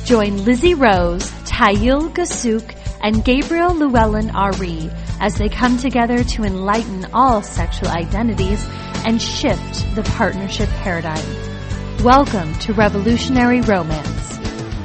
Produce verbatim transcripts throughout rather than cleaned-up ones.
Join Lizzie Rose, Tayil Gasuk, and Gabriel Llewellyn Ari as they come together to enlighten all sexual identities and shift the partnership paradigm. Welcome to Revolutionary Romance.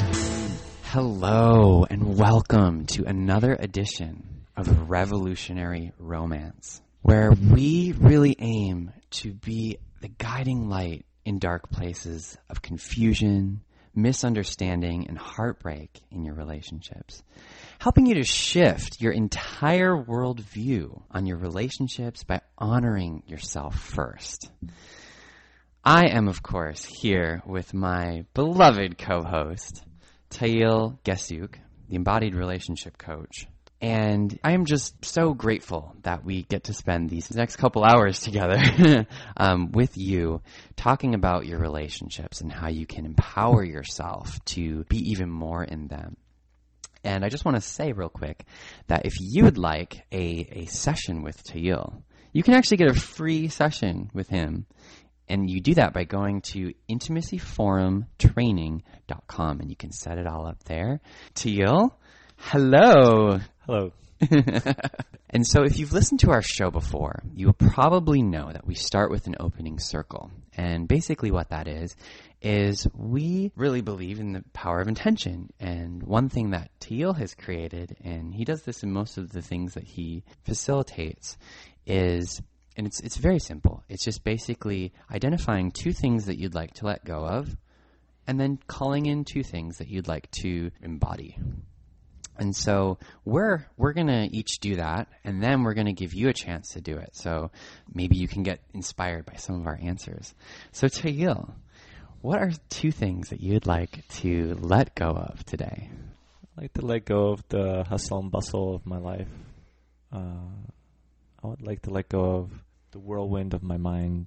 Hello, and welcome to another edition of Revolutionary Romance, where we really aim to be the guiding light in dark places of confusion, misunderstanding, and heartbreak in your relationships, helping you to shift your entire worldview on your relationships by honoring yourself first. I am, of course, here with my beloved co-host, Tayil Gasuk, the embodied relationship coach. And I am just so grateful that we get to spend these next couple hours together um, with you, talking about your relationships and how you can empower yourself to be even more in them. And I just want to say real quick that if you would like a, a session with Tayil, you can actually get a free session with him. And you do that by going to intimacy forum training dot com, and you can set it all up there. Tayil, hello. Hello. And so if you've listened to our show before, you'll probably know that we start with an opening circle. And basically what that is, is we really believe in the power of intention. And one thing that Tayil has created, and he does this in most of the things that he facilitates, is, and it's it's very simple. It's just basically identifying two things that you'd like to let go of, and then calling in two things that you'd like to embody. And so we're we're going to each do that, and then we're going to give you a chance to do it. So maybe you can get inspired by some of our answers. So Tayil, what are two things that you'd like to let go of today? I'd like to let go of the hustle and bustle of my life. Uh, I would like to let go of the whirlwind of my mind.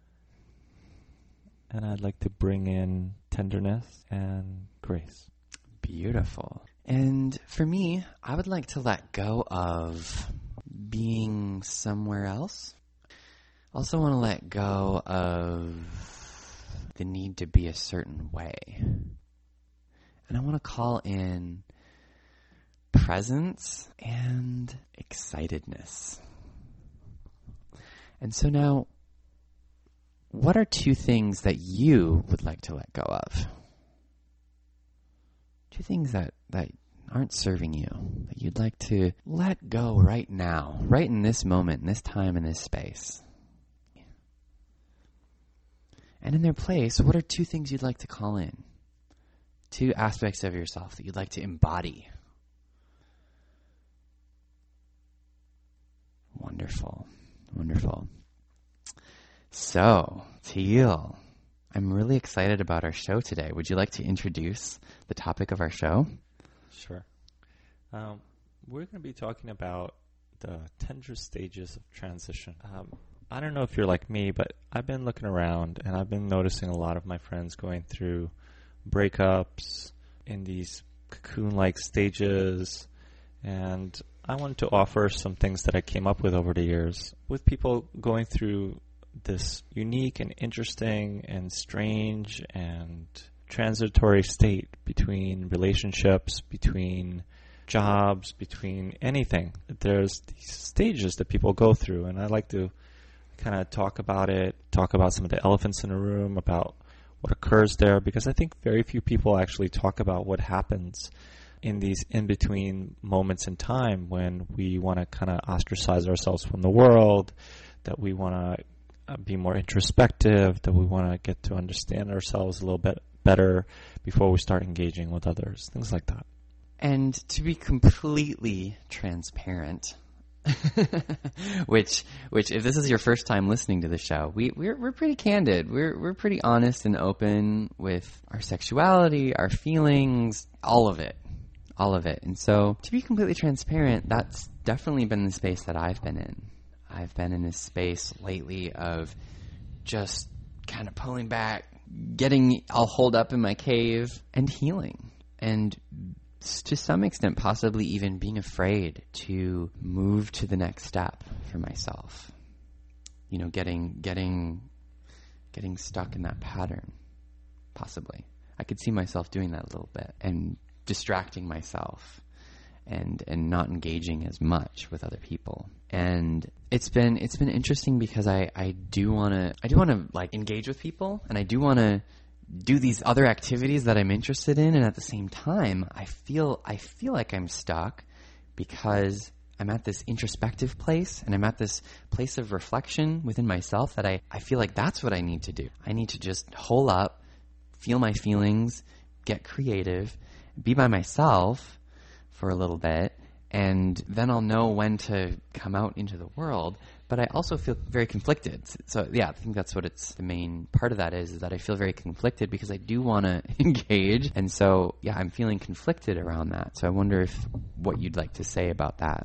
And I'd like to bring in tenderness and grace. Beautiful. And for me, I would like to let go of being somewhere else. I also want to let go of the need to be a certain way. And I want to call in presence and excitedness. And so now, what are two things that you would like to let go of? Two things that, that aren't serving you, that you'd like to let go right now, right in this moment, in this time, in this space. And in their place, what are two things you'd like to call in? Two aspects of yourself that you'd like to embody. Wonderful, wonderful. So, Tayil, I'm really excited about our show today. Would you like to introduce the topic of our show? Sure. Um, we're going to be talking about the tender stages of transition. Um, I don't know if you're like me, but I've been looking around and I've been noticing a lot of my friends going through breakups in these cocoon-like stages. And I wanted to offer some things that I came up with over the years with people going through this unique and interesting and strange and transitory state between relationships, between jobs, between anything. There's these stages that people go through, and I like to kind of talk about it, talk about some of the elephants in the room, about what occurs there, because I think very few people actually talk about what happens in these in-between moments in time when we want to kind of ostracize ourselves from the world, that we want to be more introspective, that we want to get to understand ourselves a little bit better before we start engaging with others, things like that. And to be completely transparent, which, which, if this is your first time listening to the show, we, we're we're pretty candid. We're we're pretty honest and open with our sexuality, our feelings, all of it, all of it. And so, to be completely transparent, that's definitely been the space that I've been in. I've been in this space lately of just kind of pulling back, getting all holed up in my cave, and healing. And to some extent, possibly even being afraid to move to the next step for myself. You know, getting getting getting stuck in that pattern, possibly. I could see myself doing that a little bit and distracting myself and and not engaging as much with other people. And it's been it's been interesting because I, I do want to I do want to like engage with people, and I do want to do these other activities that I'm interested in, and at the same time I feel I feel like I'm stuck because I'm at this introspective place, and I'm at this place of reflection within myself that I, I feel like that's what I need to do. I need to just hole up, feel my feelings, get creative, be by myself for a little bit, and then I'll know when to come out into the world. But I also feel very conflicted. So yeah, I think that's what it's, the main part of that is, is that I feel very conflicted because I do want to engage. And so yeah, I'm feeling conflicted around that. So I wonder if what you'd like to say about that.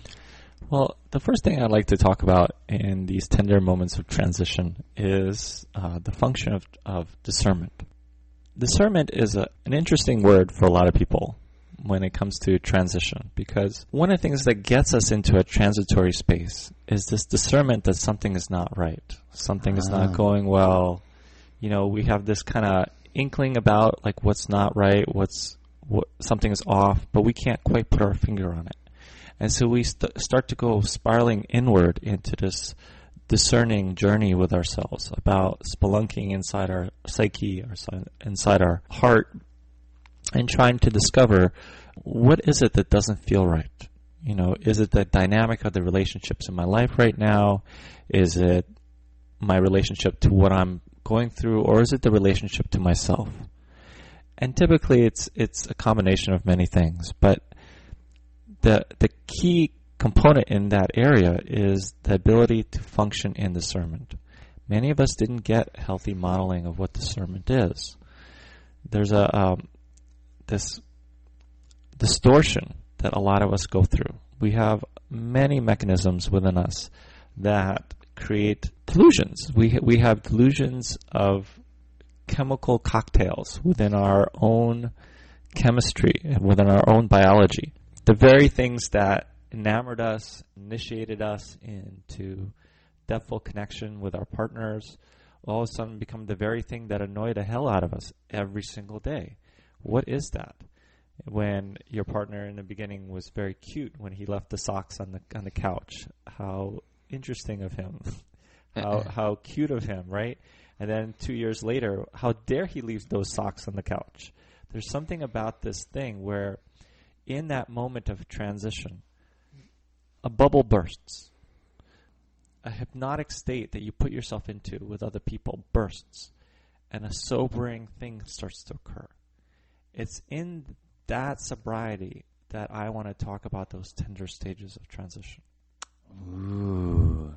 Well, the first thing I'd like to talk about in these tender moments of transition is uh, the function of, of discernment. Discernment is a, an interesting word for a lot of people when it comes to transition, because one of the things that gets us into a transitory space is this discernment that something is not right, something is not going well. You know, we have this kind of inkling about like what's not right, what's what, something is off, but we can't quite put our finger on it. And so we st- start to go spiraling inward into this discerning journey with ourselves, about spelunking inside our psyche, our, inside our heart, and trying to discover what is it that doesn't feel right. You know, is it the dynamic of the relationships in my life right now? Is it my relationship to what I'm going through, or is it the relationship to myself? And typically it's it's a combination of many things, but The the key component in that area is the ability to function in discernment. Many of us didn't get healthy modeling of what discernment is. There's a um, this distortion that a lot of us go through. We have many mechanisms within us that create delusions. We we have delusions of chemical cocktails within our own chemistry, within our own biology. The very things that enamored us, initiated us into depthful connection with our partners, all of a sudden become the very thing that annoy the hell out of us every single day. What is that? When your partner in the beginning was very cute when he left the socks on the on the couch. How interesting of him. how how cute of him, right? And then two years later, how dare he leave those socks on the couch? There's something about this thing where in that moment of transition, a bubble bursts. A hypnotic state that you put yourself into with other people bursts, and a sobering thing starts to occur. It's in that sobriety that I want to talk about those tender stages of transition. Ooh.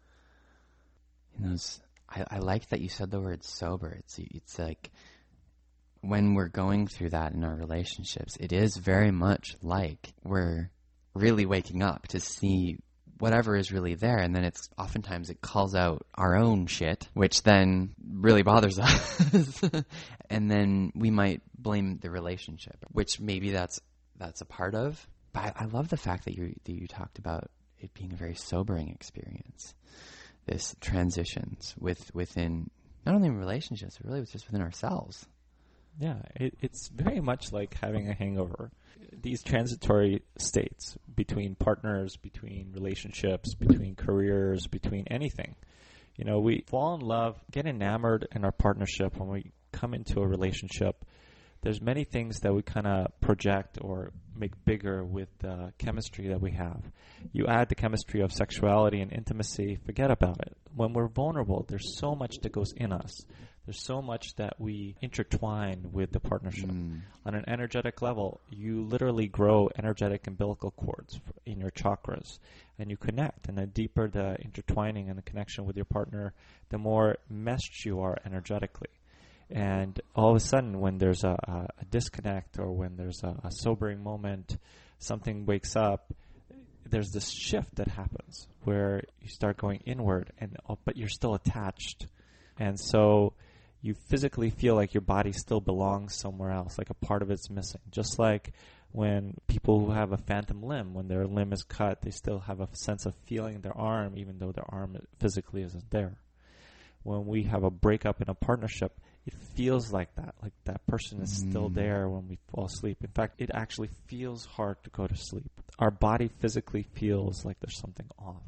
You know, I, I like that you said the word sober. It's it's like when we're going through that in our relationships, it is very much like we're really waking up to see whatever is really there, and then it's oftentimes it calls out our own shit, which then really bothers us. And then we might blame the relationship, which maybe that's that's a part of. But I, I love the fact that you that you talked about it being a very sobering experience. This transitions with within not only relationships, but really just within ourselves. Yeah, it, it's very much like having a hangover. These transitory states between partners, between relationships, between careers, between anything. You know, we fall in love, get enamored in our partnership when we come into a relationship. There's many things that we kind of project or make bigger with the chemistry that we have. You add the chemistry of sexuality and intimacy, forget about it. When we're vulnerable, there's so much that goes in us. There's so much that we intertwine with the partnership. Mm. On an energetic level, you literally grow energetic umbilical cords in your chakras, and you connect. And the deeper the intertwining and the connection with your partner, the more meshed you are energetically. And all of a sudden, when there's a, a, a disconnect or when there's a, a sobering moment, something wakes up, there's this shift that happens where you start going inward, and oh, but you're still attached. And so you physically feel like your body still belongs somewhere else, like a part of it's missing. Just like when people who have a phantom limb, when their limb is cut, they still have a sense of feeling their arm, even though their arm physically isn't there. When we have a breakup in a partnership, it feels like that, like that person is still Mm. there when we fall asleep. In fact, it actually feels hard to go to sleep. Our body physically feels like there's something off.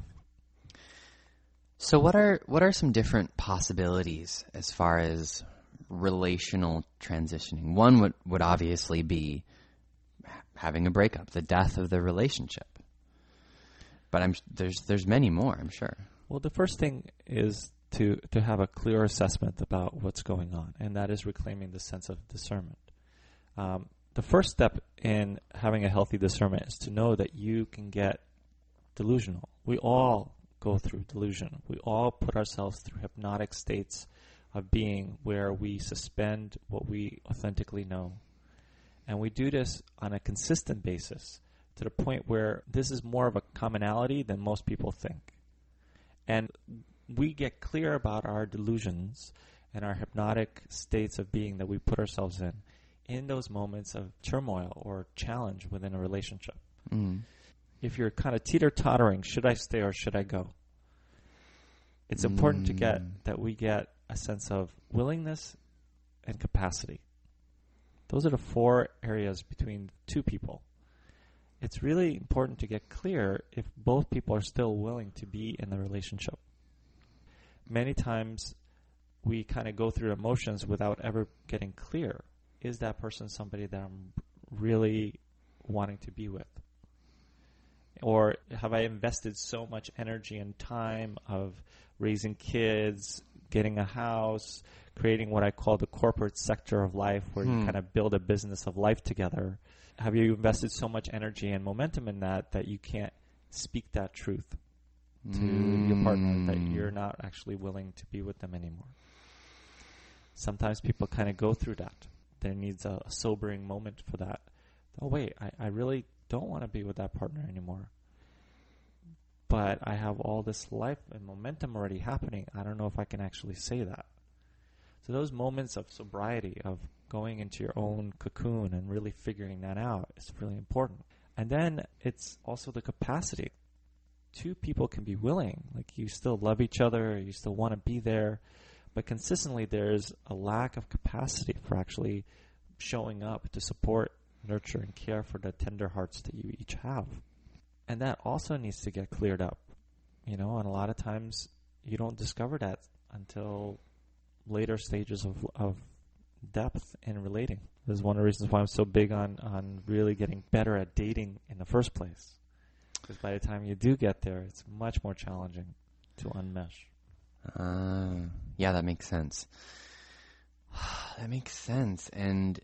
So what are what are some different possibilities as far as relational transitioning? One would, would obviously be having a breakup, the death of the relationship. But I'm there's there's many more, I'm sure. Well, the first thing is to to have a clear assessment about what's going on, and that is reclaiming the sense of discernment. Um, the first step in having a healthy discernment is to know that you can get delusional. We all go through delusion. We all put ourselves through hypnotic states of being where we suspend what we authentically know. And we do this on a consistent basis to the point where this is more of a commonality than most people think. And we get clear about our delusions and our hypnotic states of being that we put ourselves in in those moments of turmoil or challenge within a relationship. Mm. If you're kind of teeter-tottering, should I stay or should I go? It's important Mm. to get that we get a sense of willingness and capacity. Those are the four areas between two people. It's really important to get clear if both people are still willing to be in the relationship. Many times we kind of go through emotions without ever getting clear. Is that person somebody that I'm really wanting to be with? Or have I invested so much energy and time of raising kids, getting a house, creating what I call the corporate sector of life where Hmm. you kind of build a business of life together? Have you invested so much energy and momentum in that that you can't speak that truth to Mm. your partner, that you're not actually willing to be with them anymore? Sometimes people kind of go through that. There needs a, a sobering moment for that. Oh, wait, I, I really don't want to be with that partner anymore. But I have all this life and momentum already happening. I don't know if I can actually say that. So those moments of sobriety, of going into your own cocoon and really figuring that out is really important. And then it's also the capacity. Two people can be willing. Like, you still love each other, you still want to be there, but consistently there's a lack of capacity for actually showing up to support, nurture, and care for the tender hearts that you each have. And that also needs to get cleared up, you know, and a lot of times you don't discover that until later stages of of depth in relating. This is one of the reasons why I'm so big on, on really getting better at dating in the first place. Because by the time you do get there, it's much more challenging to unmesh. Uh, yeah, that makes sense. That makes sense. And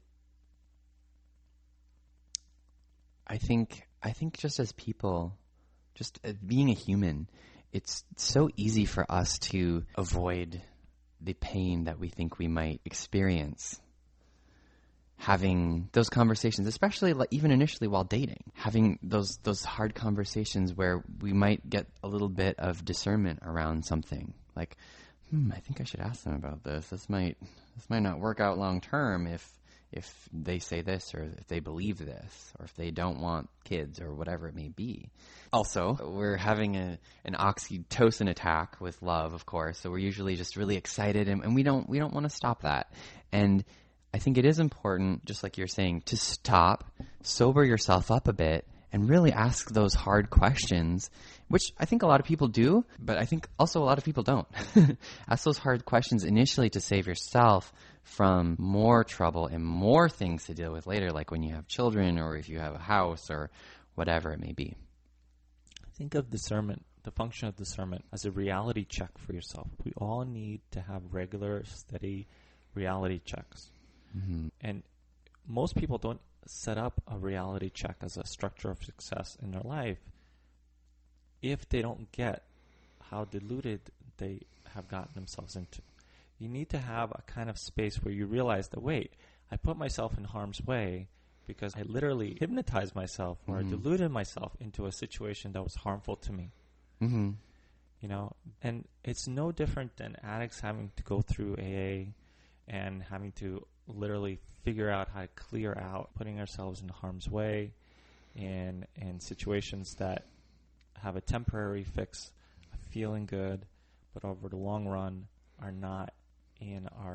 I think I think just as people, just uh, being a human, it's so easy for us to avoid the pain that we think we might experience having those conversations, especially like even initially while dating, having those those hard conversations where we might get a little bit of discernment around something. Like, hmm, I think I should ask them about this. This might this might not work out long term if if they say this, or if they believe this, or if they don't want kids, or whatever it may be. Also, we're having a an oxytocin attack with love, of course, so we're usually just really excited, and, and we don't we don't want to stop that. And I think it is important, just like you're saying, to stop, sober yourself up a bit, and really ask those hard questions, which I think a lot of people do, but I think also a lot of people don't. Ask those hard questions initially to save yourself from more trouble and more things to deal with later, like when you have children or if you have a house or whatever it may be. Think of discernment, the function of discernment, as a reality check for yourself. We all need to have regular, steady reality checks. Mm-hmm. And most people don't set up a reality check as a structure of success in their life if they don't get how deluded they have gotten themselves into. You need to have a kind of space where you realize that, wait, I put myself in harm's way because I literally hypnotized myself or Mm-hmm. I deluded myself into a situation that was harmful to me. Mm-hmm. You know, and it's no different than addicts having to go through A A and having to literally figure out how to clear out putting ourselves in harm's way in in situations that have a temporary fix of feeling good, but over the long run are not in our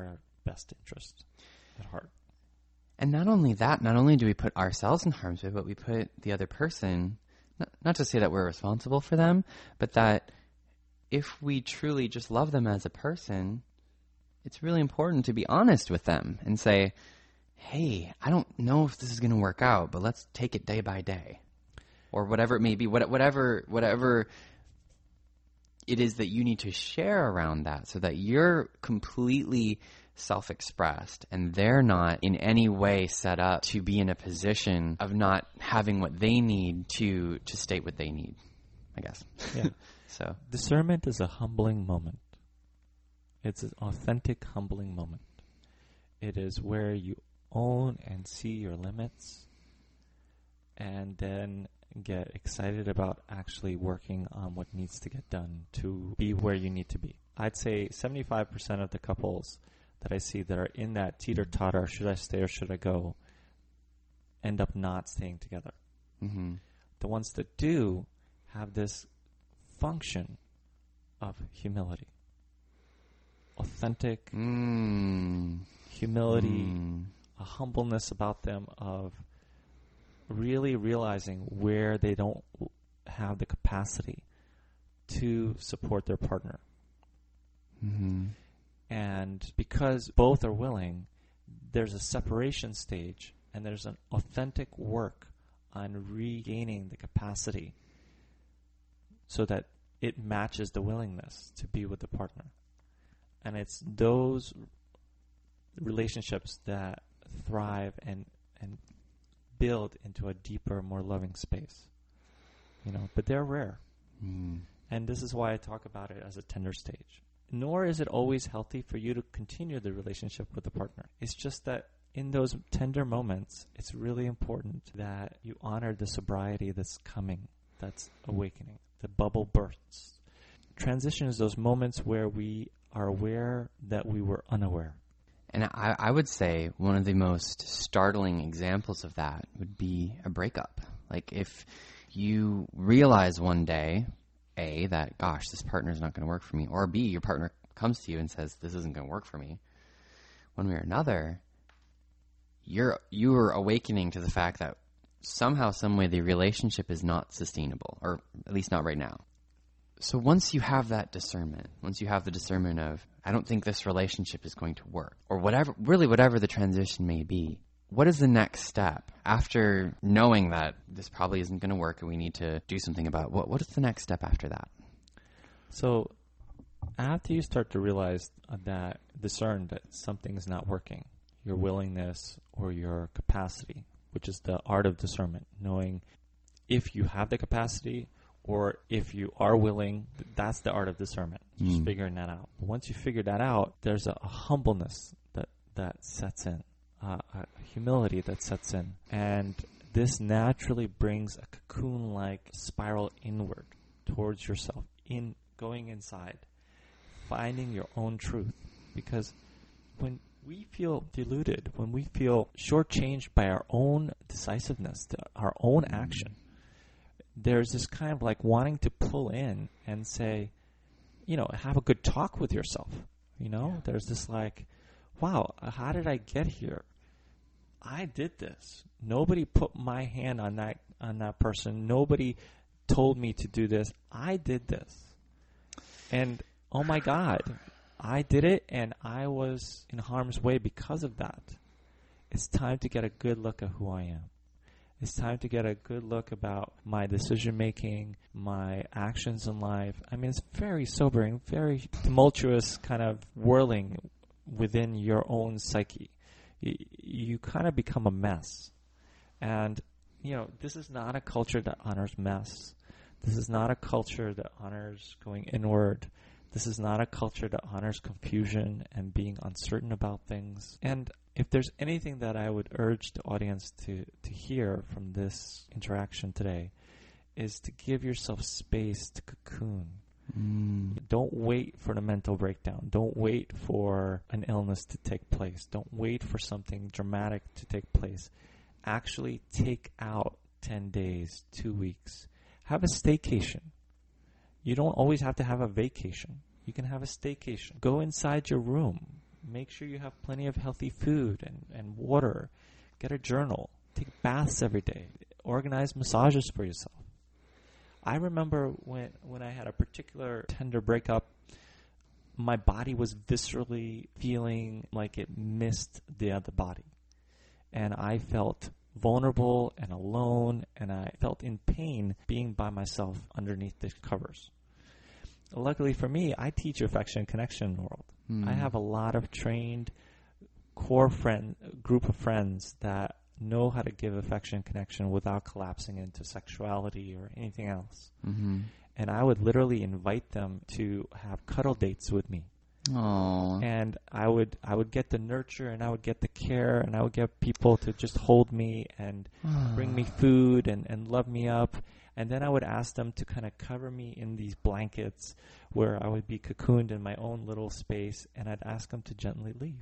best interest at heart. And not only that, not only do we put ourselves in harm's way, but we put the other person, not, not to say that we're responsible for them, but that if we truly just love them as a person, it's really important to be honest with them and say, hey, I don't know if this is going to work out, but let's take it day by day. Or whatever it may be, whatever, whatever it is that you need to share around that so that you're completely self-expressed and they're not in any way set up to be in a position of not having what they need to, to state what they need, I guess. Yeah. So discernment is a humbling moment. It's an authentic, humbling moment. It is where you own and see your limits and then get excited about actually working on what needs to get done to be where you need to be. I'd say seventy-five percent of the couples that I see that are in that teeter-totter, should I stay or should I go, end up not staying together. Mm-hmm. The ones that do have this function of humility. Authentic mm. humility, mm. a humbleness about them of really realizing where they don't have the capacity to support their partner. Mm-hmm. And because both are willing, there's a separation stage and there's an authentic work on regaining the capacity so that it matches the willingness to be with the partner. And it's those relationships that thrive and and build into a deeper, more loving space. You know, but they're rare. Mm. And this is why I talk about it as a tender stage. Nor is it always healthy for you to continue the relationship with the partner. It's just that in those tender moments, it's really important that you honor the sobriety that's coming, that's awakening. The bubble bursts. Transition is those moments where we are aware that we were unaware. And I, I would say one of the most startling examples of that would be a breakup. Like if you realize one day, A, that, gosh, this partner's not going to work for me, or B, your partner comes to you and says, this isn't going to work for me, one way or another, you're you're awakening to the fact that somehow, some way, the relationship is not sustainable, or at least not right now. So once you have that discernment, once you have the discernment of, I don't think this relationship is going to work, or whatever, really whatever the transition may be, what is the next step after knowing that this probably isn't going to work and we need to do something about it? What, what is the next step after that? So after you start to realize that, discern that something is not working, your willingness or your capacity, which is the art of discernment, knowing if you have the capacity or if you are willing, that's the art of discernment, just mm. figuring that out. But once you figure that out, there's a, a humbleness that, that sets in, uh, a humility that sets in. And this naturally brings a cocoon-like spiral inward towards yourself, in going inside, finding your own truth. Because when we feel deluded, when we feel shortchanged by our own decisiveness, our own action, there's this kind of like wanting to pull in and say, you know, have a good talk with yourself. You know, yeah. There's this like, wow, how did I get here? I did this. Nobody put my hand on that on that person. Nobody told me to do this. I did this. And oh my God, I did it and I was in harm's way because of that. It's time to get a good look at who I am. It's time to get a good look about my decision-making, my actions in life. I mean, it's very sobering, very tumultuous kind of whirling within your own psyche. You, you kind of become a mess. And, you know, this is not a culture that honors mess. This is not a culture that honors going inward. This is not a culture that honors confusion and being uncertain about things. And if there's anything that I would urge the audience to, to hear from this interaction today, is to give yourself space to cocoon. Mm. Don't wait for the mental breakdown. Don't wait for an illness to take place. Don't wait for something dramatic to take place. Actually take out ten days, two weeks. Have a staycation. You don't always have to have a vacation. You can have a staycation. Go inside your room. make sure you have plenty of healthy food and, and water. Get a journal. Take baths every day. Organize massages for yourself. I remember when when I had a particular tender breakup, my body was viscerally feeling like it missed the other body. And I felt vulnerable and alone, and I felt in pain being by myself underneath the covers. Luckily for me, I teach affection and connection in the world. Mm. I have a lot of trained core friend group of friends that know how to give affection and connection without collapsing into sexuality or anything else. Mm-hmm. And I would literally invite them to have cuddle dates with me. Aww. And I would I would get the nurture, and I would get the care, and I would get people to just hold me and Aww. bring me food and, and love me up. And then I would ask them to kind of cover me in these blankets where I would be cocooned in my own little space, and I'd ask them to gently leave.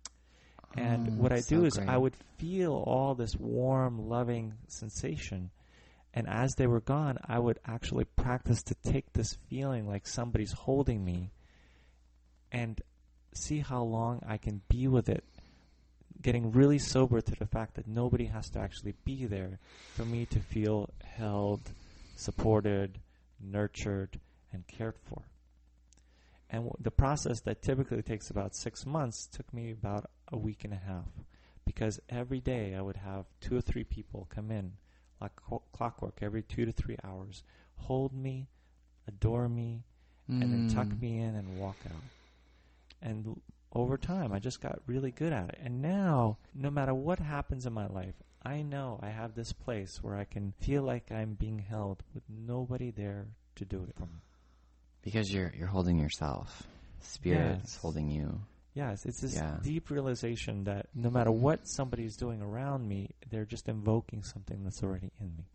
And oh, what I do so is great. I would feel all this warm, loving sensation. And as they were gone, I would actually practice to take this feeling like somebody's holding me and see how long I can be with it, getting really sober to the fact that nobody has to actually be there for me to feel held, supported, nurtured, and cared for. And w- the process that typically takes about six months took me about a week and a half, because every day I would have two or three people come in like co- clockwork every two to three hours, hold me, adore me, mm. and then tuck me in and walk out. And l- over time, I just got really good at it. And now, no matter what happens in my life, I know I have this place where I can feel like I'm being held with nobody there to do it for me. Because you're you're holding yourself. Spirit is yes. holding you. Yes, it's this yeah. deep realization that no matter what somebody's doing around me, they're just invoking something that's already in me.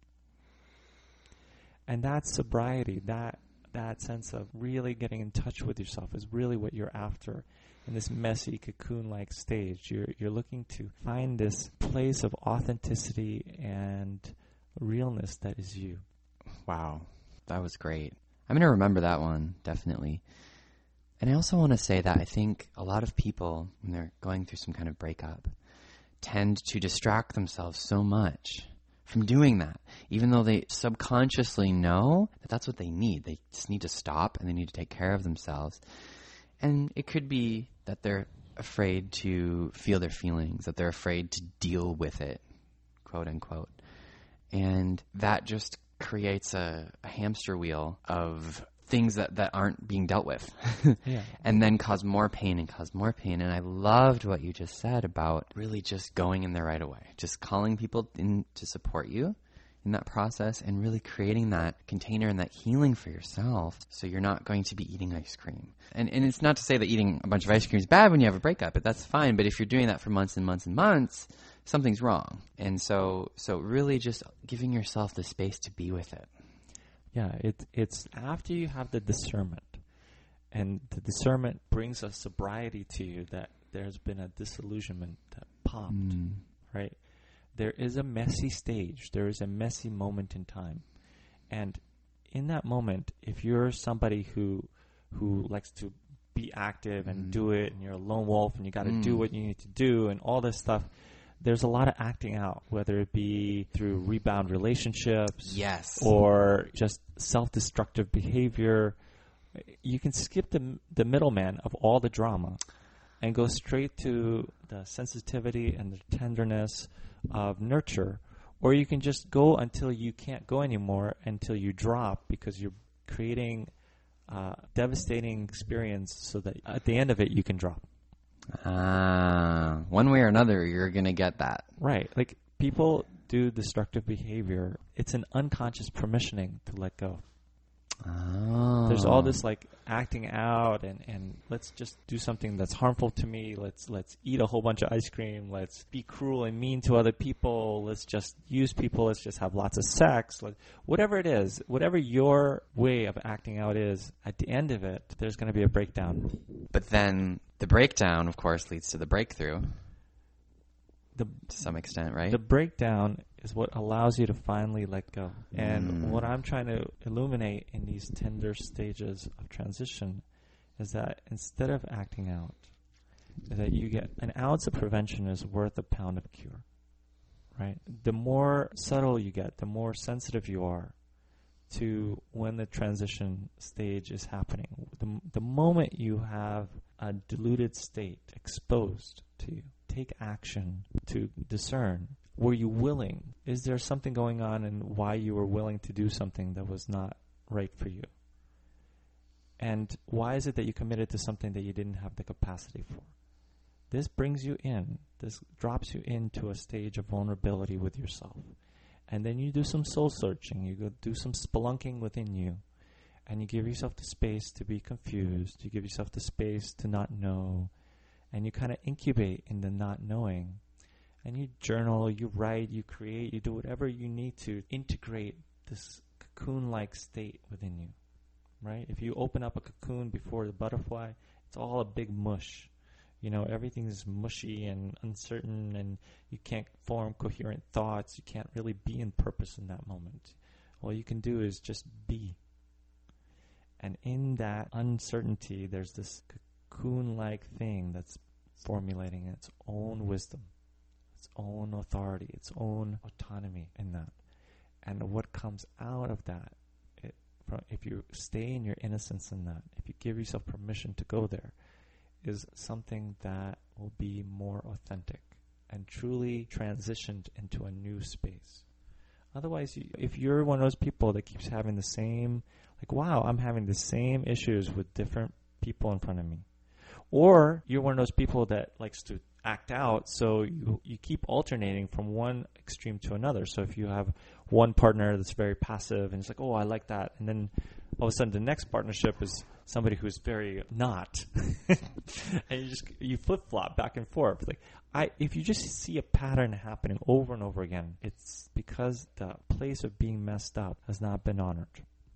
And that sobriety, that that sense of really getting in touch with yourself is really what you're after in this messy cocoon-like stage. You're you're looking to find this place of authenticity and realness that is you. Wow, that was great. I'm going to remember that one, definitely. And I also want to say that I think a lot of people, when they're going through some kind of breakup, tend to distract themselves so much from doing that, even though they subconsciously know that that's what they need. They just need to stop, and they need to take care of themselves. And it could be that they're afraid to feel their feelings, that they're afraid to deal with it, quote unquote. And that just creates a, a hamster wheel of things that, that aren't being dealt with yeah. and then cause more pain and cause more pain. And I loved what you just said about really just going in there right away, just calling people in to support you in that process and really creating that container and that healing for yourself so you're not going to be eating ice cream. And and it's not to say that eating a bunch of ice cream is bad when you have a breakup, but that's fine. But if you're doing that for months and months and months, something's wrong. And so so really just giving yourself the space to be with it. Yeah, it, it's after you have the discernment, and the discernment brings a sobriety to you that there's been a disillusionment that popped, mm. right? There is a messy stage. There is a messy moment in time. And in that moment, if you're somebody who who likes to be active and mm. do it, and you're a lone wolf, and you got to mm. do what you need to do, and all this stuff, there's a lot of acting out, whether it be through rebound relationships, yes, or just self-destructive behavior. You can skip the the middleman of all the drama and go straight to the sensitivity and the tenderness of nurture, or you can just go until you can't go anymore, until you drop, because you're creating a devastating experience so that at the end of it you can drop. Ah, one way or another, you're going to get that. Right. Like, people do destructive behavior. It's an unconscious permissioning to let go. Oh. There's all this, like, acting out and, and let's just do something that's harmful to me. Let's let's eat a whole bunch of ice cream. Let's be cruel and mean to other people. Let's just use people. Let's just have lots of sex. Let, whatever it is, whatever your way of acting out is, at the end of it, there's going to be a breakdown. But then the breakdown, of course, leads to the breakthrough. The, to some extent, right? The breakdown is what allows you to finally let go. And mm. what I'm trying to illuminate in these tender stages of transition is that instead of acting out, that you get an ounce of prevention is worth a pound of cure, right? The more subtle you get, the more sensitive you are to when the transition stage is happening. The, the moment you have a diluted state exposed to you, take action to discern. Were you willing? Is there something going on in why you were willing to do something that was not right for you? And why is it that you committed to something that you didn't have the capacity for? This brings you in. This drops you into a stage of vulnerability with yourself. And then you do some soul searching. You go do some spelunking within you. And you give yourself the space to be confused. You give yourself the space to not know. And you kind of incubate in the not knowing. And you journal, you write, you create, you do whatever you need to integrate this cocoon-like state within you, right? If you open up a cocoon before the butterfly, it's all a big mush. You know, everything's mushy and uncertain, and you can't form coherent thoughts. You can't really be in purpose in that moment. All you can do is just be. And in that uncertainty, there's this cocoon-like thing that's formulating its own wisdom, its own authority, its own autonomy in that. And what comes out of that, it, from, if you stay in your innocence in that, if you give yourself permission to go there, is something that will be more authentic and truly transitioned into a new space. Otherwise, you, if you're one of those people that keeps having the same, like, wow, I'm having the same issues with different people in front of me. Or you're one of those people that likes to act out, so you you keep alternating from one extreme to another. So if you have one partner that's very passive and it's like, oh, I like that, and then all of a sudden the next partnership is somebody who's very not, and you just you flip flop back and forth. Like I, if you just see a pattern happening over and over again, it's because the place of being messed up has not been honored.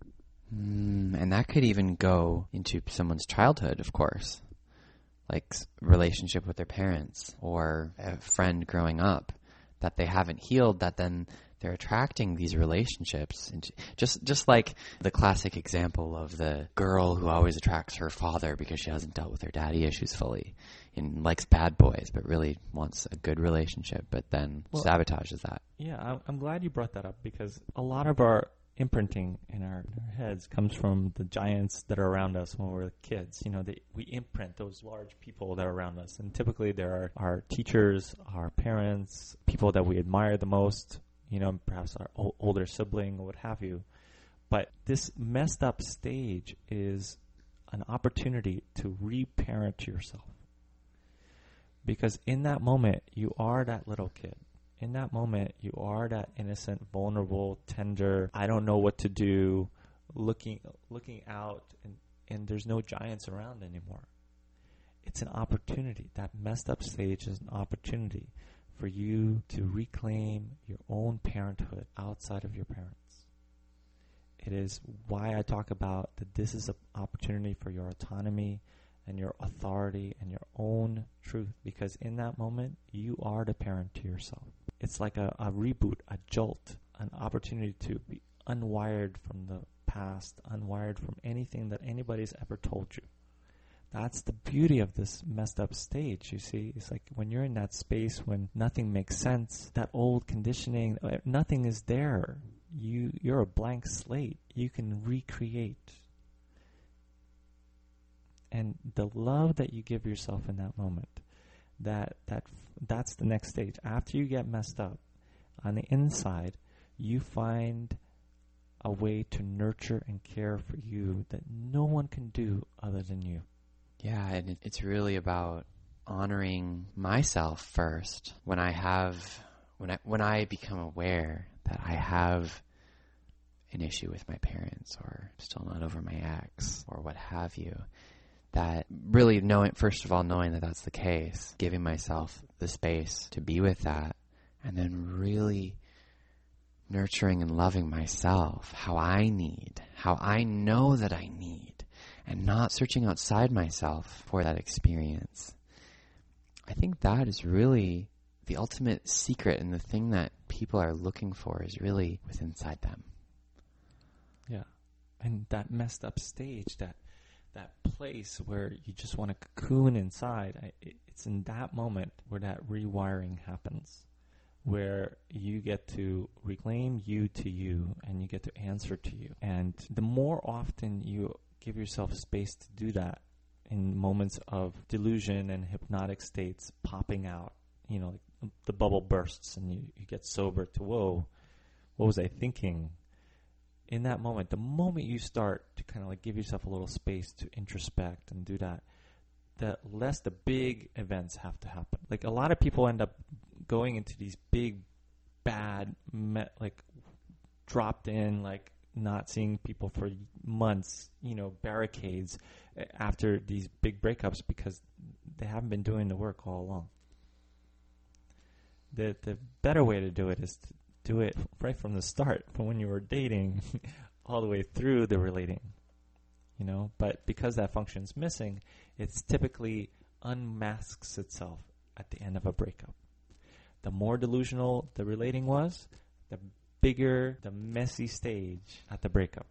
Mm, and that could even go into someone's childhood, of course. Like relationship with their parents or a friend growing up that they haven't healed, that then they're attracting these relationships. And just just like the classic example of the girl who always attracts her father because she hasn't dealt with her daddy issues fully and likes bad boys but really wants a good relationship, but then well, sabotages that. Yeah, I'm glad you brought that up because a lot of our imprinting in our, in our heads comes from the giants that are around us when we're kids. You know, they, we imprint those large people that are around us. And typically there are our teachers, our parents, people that we admire the most, you know, perhaps our o- older sibling or what have you. But this messed up stage is an opportunity to reparent yourself. Because in that moment, you are that little kid. In that moment, you are that innocent, vulnerable, tender, I don't know what to do, looking looking out, and, and there's no giants around anymore. It's an opportunity. That messed up stage is an opportunity for you to reclaim your own parenthood outside of your parents. It is why I talk about that this is an opportunity for your autonomy and your authority and your own truth, because in that moment, you are the parent to yourself. It's like a, a reboot, a jolt, an opportunity to be unwired from the past, unwired from anything that anybody's ever told you. That's the beauty of this messed up stage, you see. It's like when you're in that space when nothing makes sense, that old conditioning, nothing is there. You, you're a blank slate. You can recreate. And the love that you give yourself in that moment, that that that's the next stage. After you get messed up, on the inside, you find a way to nurture and care for you that no one can do other than you. Yeah, and it, it's really about honoring myself first. When I have, when I when I become aware that I have an issue with my parents, or still not over my ex, or what have you. That really knowing, first of all, knowing that that's the case, giving myself the space to be with that, and then really nurturing and loving myself, how I need, how I know that I need, and not searching outside myself for that experience. I think that is really the ultimate secret, and the thing that people are looking for is really within inside them. Yeah. And that messed up stage, that that place where you just want to cocoon inside, I, it, it's in that moment where that rewiring happens, where you get to reclaim you to you, and you get to answer to you. And the more often you give yourself space to do that in moments of delusion and hypnotic states popping out, you know, like the bubble bursts and you, you get sober to, whoa, what was I thinking? In that moment, the moment you start to kind of like give yourself a little space to introspect and do that, the less the big events have to happen. Like a lot of people end up going into these big, bad, me- like dropped in, like not seeing people for months, you know, barricades after these big breakups because they haven't been doing the work all along. The the better way to do it is to do it right from the start, from when you were dating all the way through the relating, you know. But because that function's missing, it's typically unmasks itself at the end of a breakup. The more delusional the relating was, the bigger the messy stage at the breakup.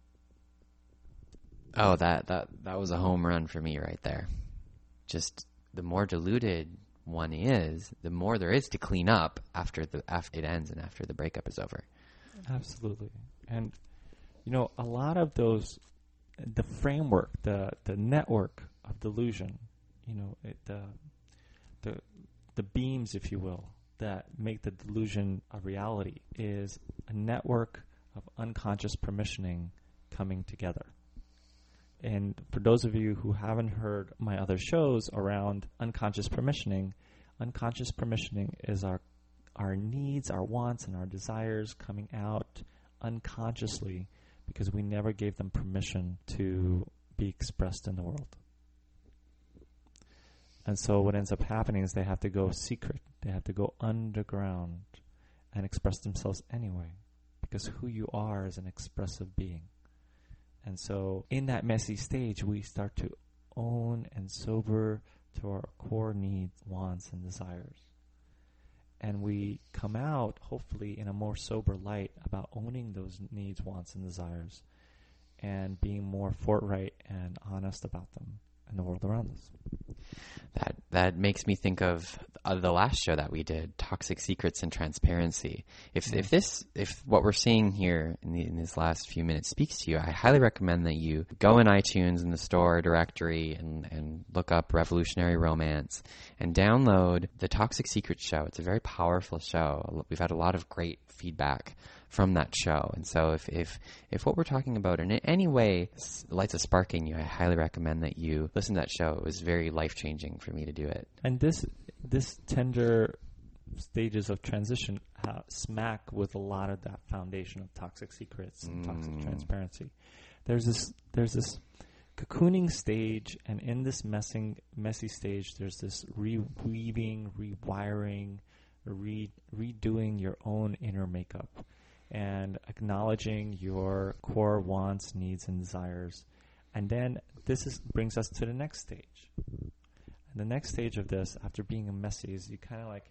Oh, that, that, that was a home run for me right there. Just the more deluded one is, the more there is to clean up after the after it ends and after the breakup is over. Absolutely. And, you know, a lot of those, the framework, the, the network of delusion, you know, it, the, the, the beams, if you will, that make the delusion a reality is a network of unconscious permissioning coming together. And for those of you who haven't heard my other shows around unconscious permissioning, unconscious permissioning is our our needs, our wants, and our desires coming out unconsciously because we never gave them permission to be expressed in the world. And so what ends up happening is they have to go secret. They have to go underground and express themselves anyway, because who you are is an expressive being. And so in that messy stage, we start to own and sober to our core needs, wants, and desires. And we come out, hopefully, in a more sober light about owning those needs, wants, and desires and being more forthright and honest about them in the world around us. That that makes me think of uh, the last show that we did, Toxic Secrets and Transparency. If Mm-hmm. if this if what we're seeing here in, the, in these last few minutes speaks to you, I highly recommend that you go in iTunes in the store directory and, and look up Revolutionary Romance and download the Toxic Secrets show. It's a very powerful show. We've had a lot of great feedback from that show. And so if, if, if what we're talking about in any way lights a spark in you, I highly recommend that you listen to that show. It was very life-changing for me to do it. And this this tender stages of transition uh, smack with a lot of that foundation of Toxic Secrets and Mm. Toxic Transparency. There's this there's this cocooning stage, and in this messing messy stage, there's this reweaving, rewiring, re- redoing your own inner makeup, and acknowledging your core wants, needs, and desires. And then this is, brings us to the next stage. And the next stage of this, after being a messy, is you kind of like,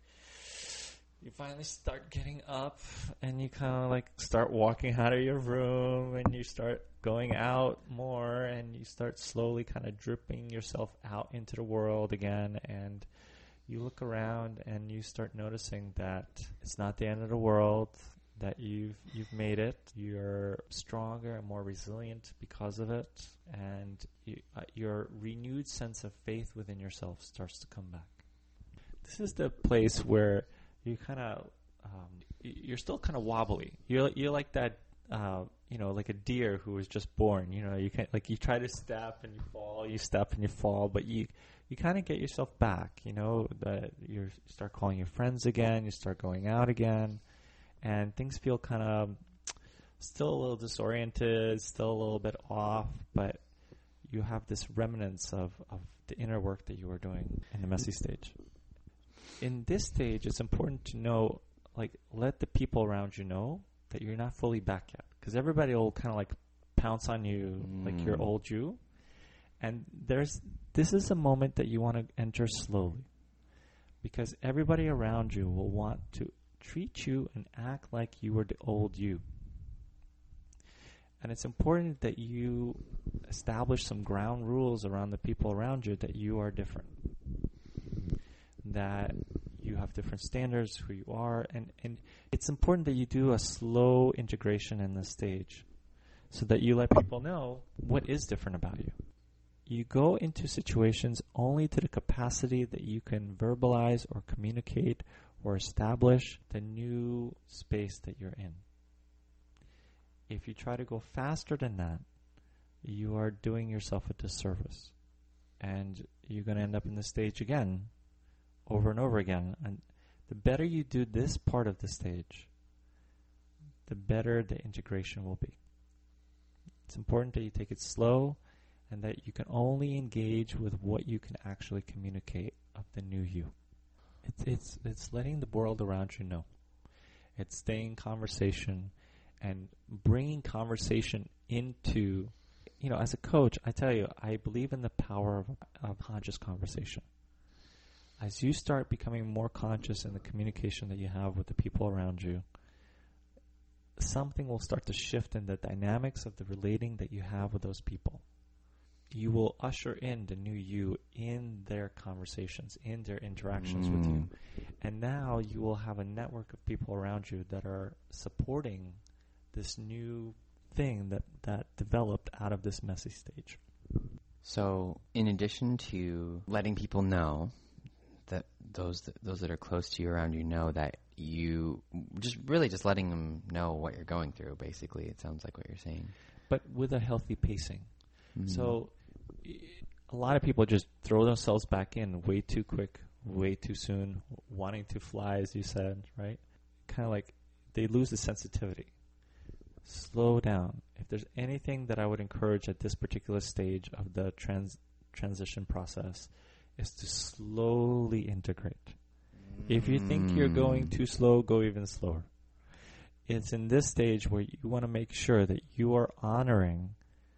you finally start getting up and you kind of like start walking out of your room and you start going out more and you start slowly kind of dripping yourself out into the world again. And you look around and you start noticing that it's not the end of the world, that you've you've made it. You're stronger and more resilient because of it, and you, uh, your renewed sense of faith within yourself starts to come back. This is the place where you kind of um, you're still kind of wobbly. You're you're like that, uh, you know, like a deer who was just born. You know, you can like you try to step and you fall, you step and you fall, but you you kind of get yourself back. You know, that you start calling your friends again. You start going out again. And things feel kind of still a little disoriented, still a little bit off, but you have this remnants of, of the inner work that you were doing in the messy stage. In this stage, it's important to know, like, let the people around you know that you're not fully back yet. Because everybody will kind of, like, pounce on you mm. like you're old you. And there's this is a moment that you want to enter slowly. Because everybody around you will want to treat you and act like you were the old you. And it's important that you establish some ground rules around the people around you that you are different, that you have different standards, who you are, and, and it's important that you do a slow integration in this stage so that you let people know what is different about you. You go into situations only to the capacity that you can verbalize or communicate or establish the new space that you're in. If you try to go faster than that, you are doing yourself a disservice. And you're going to end up in this stage again, over and over again. And the better you do this part of the stage, the better the integration will be. It's important that you take it slow and that you can only engage with what you can actually communicate of the new you. It's it's it's letting the world around you know. It's staying in conversation and bringing conversation into, you know, as a coach, I tell you, I believe in the power of, of conscious conversation. As you start becoming more conscious in the communication that you have with the people around you, something will start to shift in the dynamics of the relating that you have with those people. You will usher in the new you in their conversations, in their interactions mm. with you. And now you will have a network of people around you that are supporting this new thing that, that developed out of this messy stage. So in addition to letting people know that those th- those that are close to you around you know that you just really just letting them know what you're going through, basically, it sounds like what you're saying. But with a healthy pacing. Mm. So a lot of people just throw themselves back in way too quick, way too soon, wanting to fly, as you said, right? Kind of like they lose the sensitivity. Slow down. If there's anything that I would encourage at this particular stage of the trans transition process is to slowly integrate. Mm. If you think you're going too slow, go even slower. It's in this stage where you want to make sure that you are honoring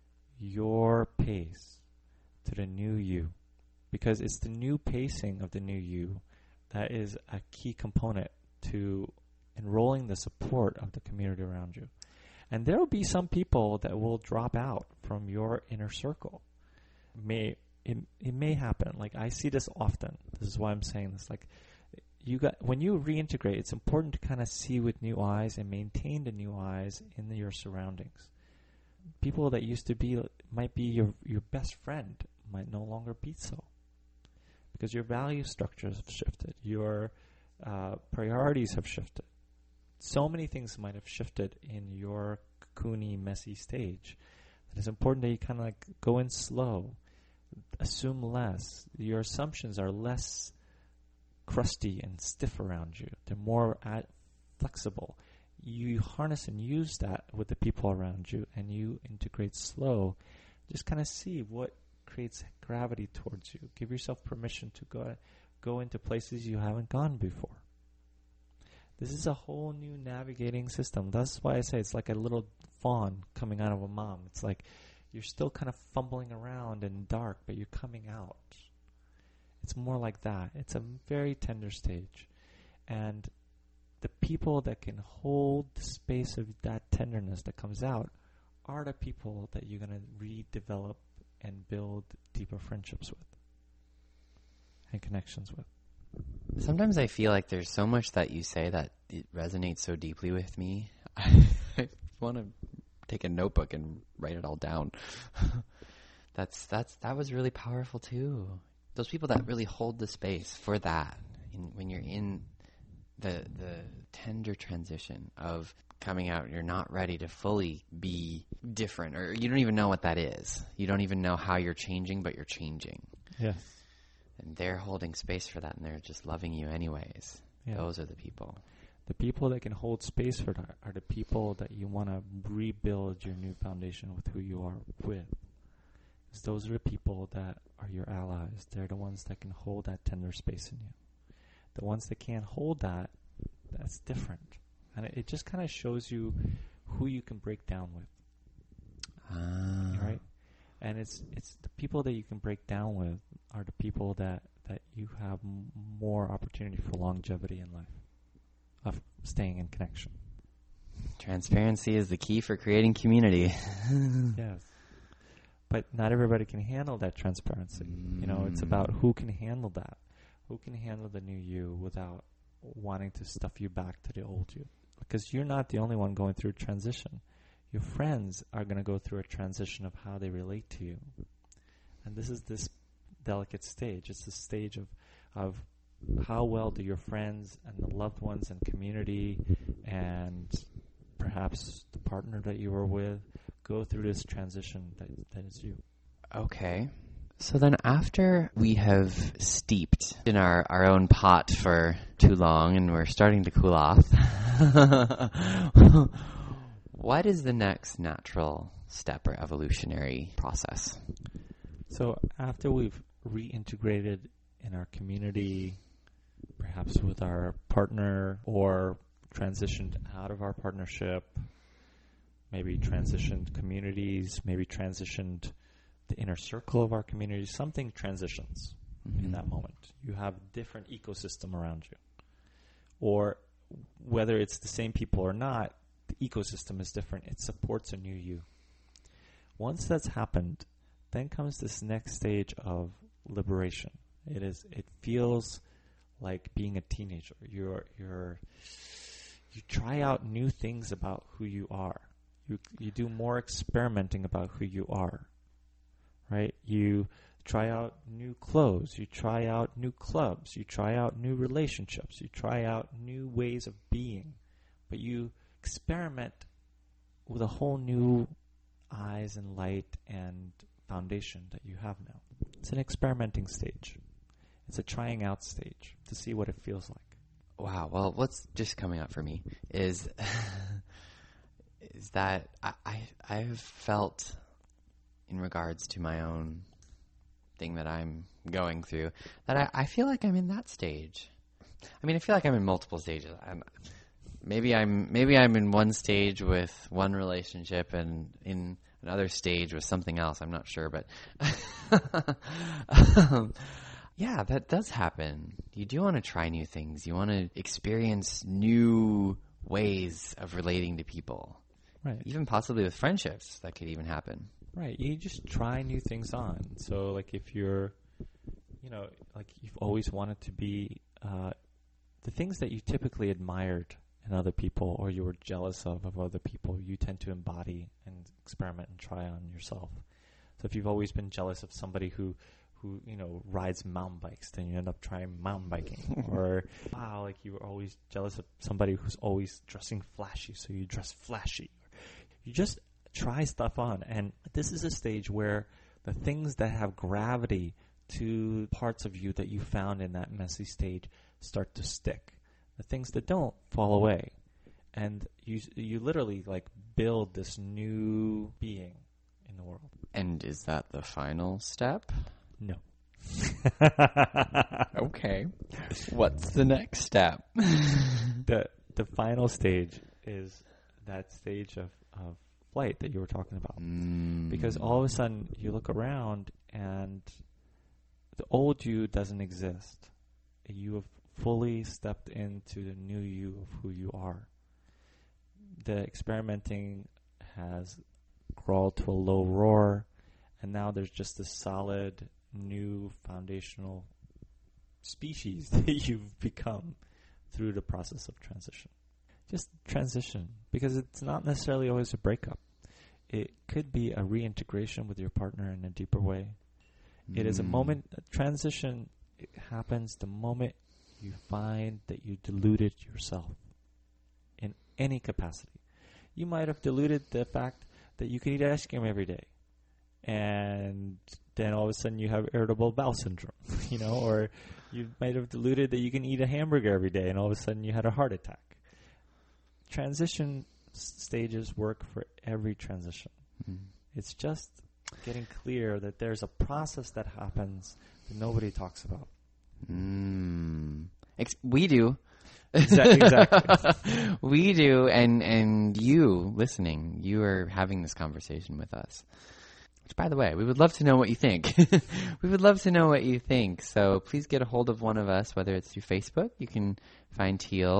your pace to the new you, because it's the new pacing of the new you that is a key component to enrolling the support of the community around you. And there will be some people that will drop out from your inner circle. May it, it may happen. Like, I see this often. This is why I'm saying this. Like, you got when you reintegrate, it's important to kind of see with new eyes and maintain the new eyes in the, your surroundings. People that used to be might be your your best friend might no longer be so, because your value structures have shifted. Your uh, priorities have shifted. So many things might have shifted in your cocoony, messy stage. That it's important that you kind of like go in slow, assume less. Your assumptions are less crusty and stiff around you. They're more at flexible. You harness and use that with the people around you, and you integrate slow. Just kind of see what creates gravity towards you. Give yourself permission to go go into places you haven't gone before. This is a whole new navigating system. That's why I say it's like a little fawn coming out of a mom. It's like you're still kind of fumbling around in dark, but you're coming out. It's more like that. It's a very tender stage. And the people that can hold the space of that tenderness that comes out are the people that you're going to redevelop and build deeper friendships with and connections with. Sometimes I feel like there's so much that you say that it resonates so deeply with me. I want to take a notebook and write it all down. that's that's that was really powerful too. Those people that really hold the space for that, in, when you're in the the tender transition of coming out, you're not ready to fully be different, or you don't even know what that is. You don't even know how you're changing, but you're changing. Yes. And they're holding space for that, and they're just loving you anyways. Yeah. Those are the people. The people that can hold space for that are the people that you want to rebuild your new foundation with who you are with. Because those are the people that are your allies. They're the ones that can hold that tender space in you. The ones that can't hold that, that's different. And it, it just kind of shows you who you can break down with. Ah. Right? And it's it's the people that you can break down with are the people that, that you have m- more opportunity for longevity in life, of staying in connection. Transparency is the key for creating community. Yes. But not everybody can handle that transparency. Mm. You know, it's about who can handle that. Who can handle the new you without wanting to stuff you back to the old you. Because you're not the only one going through a transition. Your friends are going to go through a transition of how they relate to you. And this is this delicate stage. It's the stage of, of how well do your friends and the loved ones and community and perhaps the partner that you were with go through this transition that, that is you. Okay. So then after we have steeped in our, our own pot for too long and we're starting to cool off, what is the next natural step or evolutionary process? So after we've reintegrated in our community, perhaps with our partner, or transitioned out of our partnership, maybe transitioned communities, maybe transitioned the inner circle of our community, something transitions mm-hmm. in that moment. You have a different ecosystem around you. Or whether it's the same people or not, the ecosystem is different. It supports a new you. Once that's happened, then comes this next stage of liberation. It is. It feels like being a teenager. You're you're you try out new things about who you are. You you do more experimenting about who you are. Right? You try out new clothes. You try out new clubs. You try out new relationships. You try out new ways of being. But you experiment with a whole new eyes and light and foundation that you have now. It's an experimenting stage. It's a trying out stage to see what it feels like. Wow. Well, what's just coming up for me is is that I, I I've felt in regards to my own thing that I'm going through that I, I feel like I'm in that stage. I mean, I feel like I'm in multiple stages. I'm, maybe I'm maybe I'm in one stage with one relationship and in another stage with something else. I'm not sure, but um, yeah, that does happen. You do want to try new things. You want to experience new ways of relating to people. Right. Even possibly with friendships, that could even happen. Right. You just try new things on. So, like, if you're, you know, like you've always wanted to be, uh, the things that you typically admired in other people or you were jealous of of other people, you tend to embody and experiment and try on yourself. So if you've always been jealous of somebody who, who you know, rides mountain bikes, then you end up trying mountain biking. Or, wow, like you were always jealous of somebody who's always dressing flashy, so you dress flashy. You just try stuff on. And this is a stage where the things that have gravity to parts of you that you found in that messy stage start to stick. The things that don't fall away. And you you literally like build this new being in the world. And is that the final step? No. Okay. What's the next step? the the final stage is that stage of, of flight that you were talking about. Mm. Because all of a sudden you look around and the old you doesn't exist. You have fully stepped into the new you of who you are. The experimenting has crawled to a low roar, and now there's just a solid, new, foundational species that you've become through the process of transition. Just transition, because it's not necessarily always a breakup. It could be a reintegration with your partner in a deeper way. Mm. It is a moment, a transition it happens the moment you find that you diluted yourself in any capacity. You might have diluted the fact that you can eat ice cream every day, and then all of a sudden you have irritable bowel syndrome, you know, or you might have diluted that you can eat a hamburger every day, and all of a sudden you had a heart attack. Transition s- stages work for every transition. Mm. It's just getting clear that there's a process that happens that nobody talks about. Mm. Ex- we do. Exactly. exactly. We do, and and you listening, you are having this conversation with us. Which, by the way, we would love to know what you think. We would love to know what you think. So please get a hold of one of us, whether it's through Facebook. You can find Teal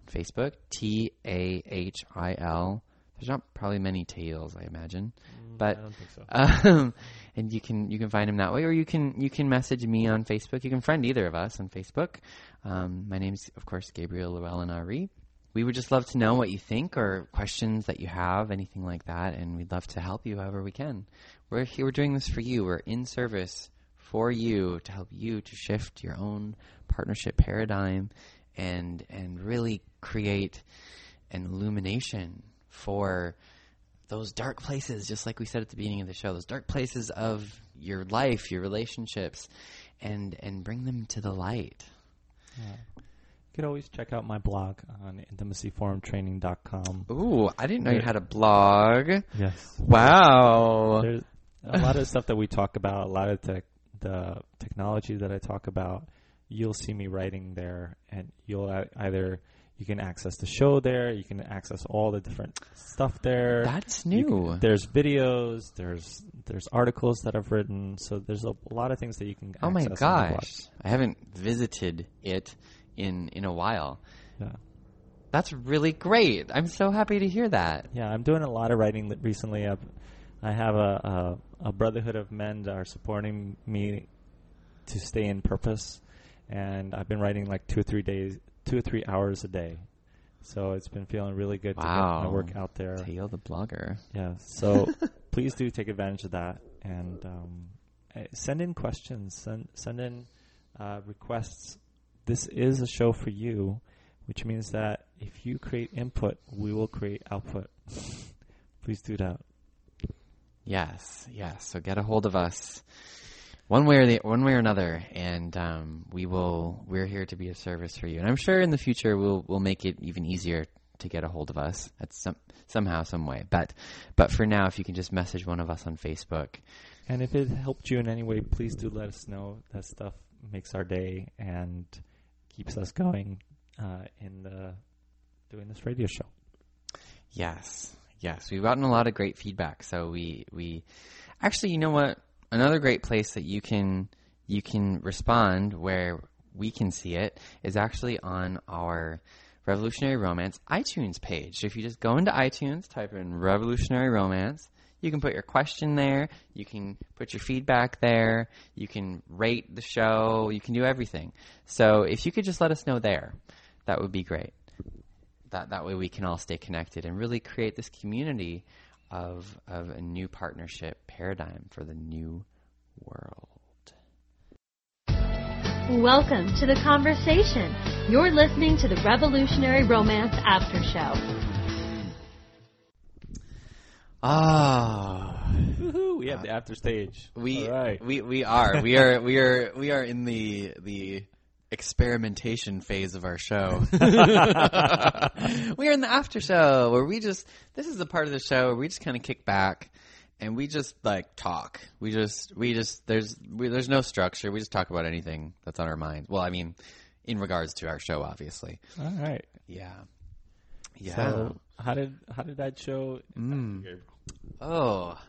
Facebook, T A H I L. There's not probably many Tails, I imagine, Mm, but I don't think so. um, and you can you can find him that way, or you can you can message me on Facebook. You can friend either of us on Facebook. Um, my name's of course Gabriel Llewellyn Ari. We would just love to know what you think or questions that you have, anything like that, and we'd love to help you however we can. We're here. We're doing this for you. We're in service for you to help you to shift your own partnership paradigm and and really create an illumination for those dark places, just like we said at the beginning of the show, those dark places of your life, your relationships, and and bring them to the light. Yeah. You could always check out my blog on intimacy forum training dot com. Ooh, I didn't know you had a blog. Yes. Wow. There's a lot of stuff that we talk about, a lot of the, the technology that I talk about, you'll see me writing there, and you'll uh, either... You can access the show there. You can access all the different stuff there. That's You new. can- there's videos. There's there's articles that I've written. So there's a, a lot of things that you can Oh my access on the blog. gosh. I haven't visited it in in a while. Yeah. That's really great. I'm so happy to hear that. Yeah, I'm doing a lot of writing li- recently. I've, I have a, a, a brotherhood of men that are supporting me to stay in purpose. And I've been writing like two or three days, two or three hours a day. So it's been feeling really good to get my Wow. work out there. Tail the blogger. Yeah, so please do take advantage of that, and um, eh, send in questions, send send in uh, requests. This is a show for you, which means that if you create input, we will create output. Please do that. Yes, yes. So get a hold of us, one way or the one way or another, and um, we will. We're here to be of service for you. And I'm sure in the future we'll we'll make it even easier to get a hold of us at some somehow, some way. But but for now, if you can just message one of us on Facebook. And if it helped you in any way, please do let us know. That stuff makes our day and keeps us going uh, in the doing this radio show. Yes, yes. We've gotten a lot of great feedback. So we we actually, you know what? Another great place that you can you can respond where we can see it is actually on our Revolutionary Romance iTunes page. So if you just go into iTunes, type in Revolutionary Romance, you can put your question there, you can put your feedback there, you can rate the show, you can do everything. So if you could just let us know there, that would be great. That that way we can all stay connected and really create this community of of a new partnership paradigm for the new world. Welcome to the conversation. You're listening to the Revolutionary Romance After Show. Ah, Woohoo! We have the after stage. we All right. we we are we are we are we are in the the experimentation phase of our show. We are in the after show where we just this is the part of the show where we just kind of kick back and we just like talk. We just we just there's we, there's no structure. We just talk about anything that's on our mind. Well, I mean, in regards to our show, obviously. All right. Yeah. Yeah. So how did how did that show? Mm. Oh.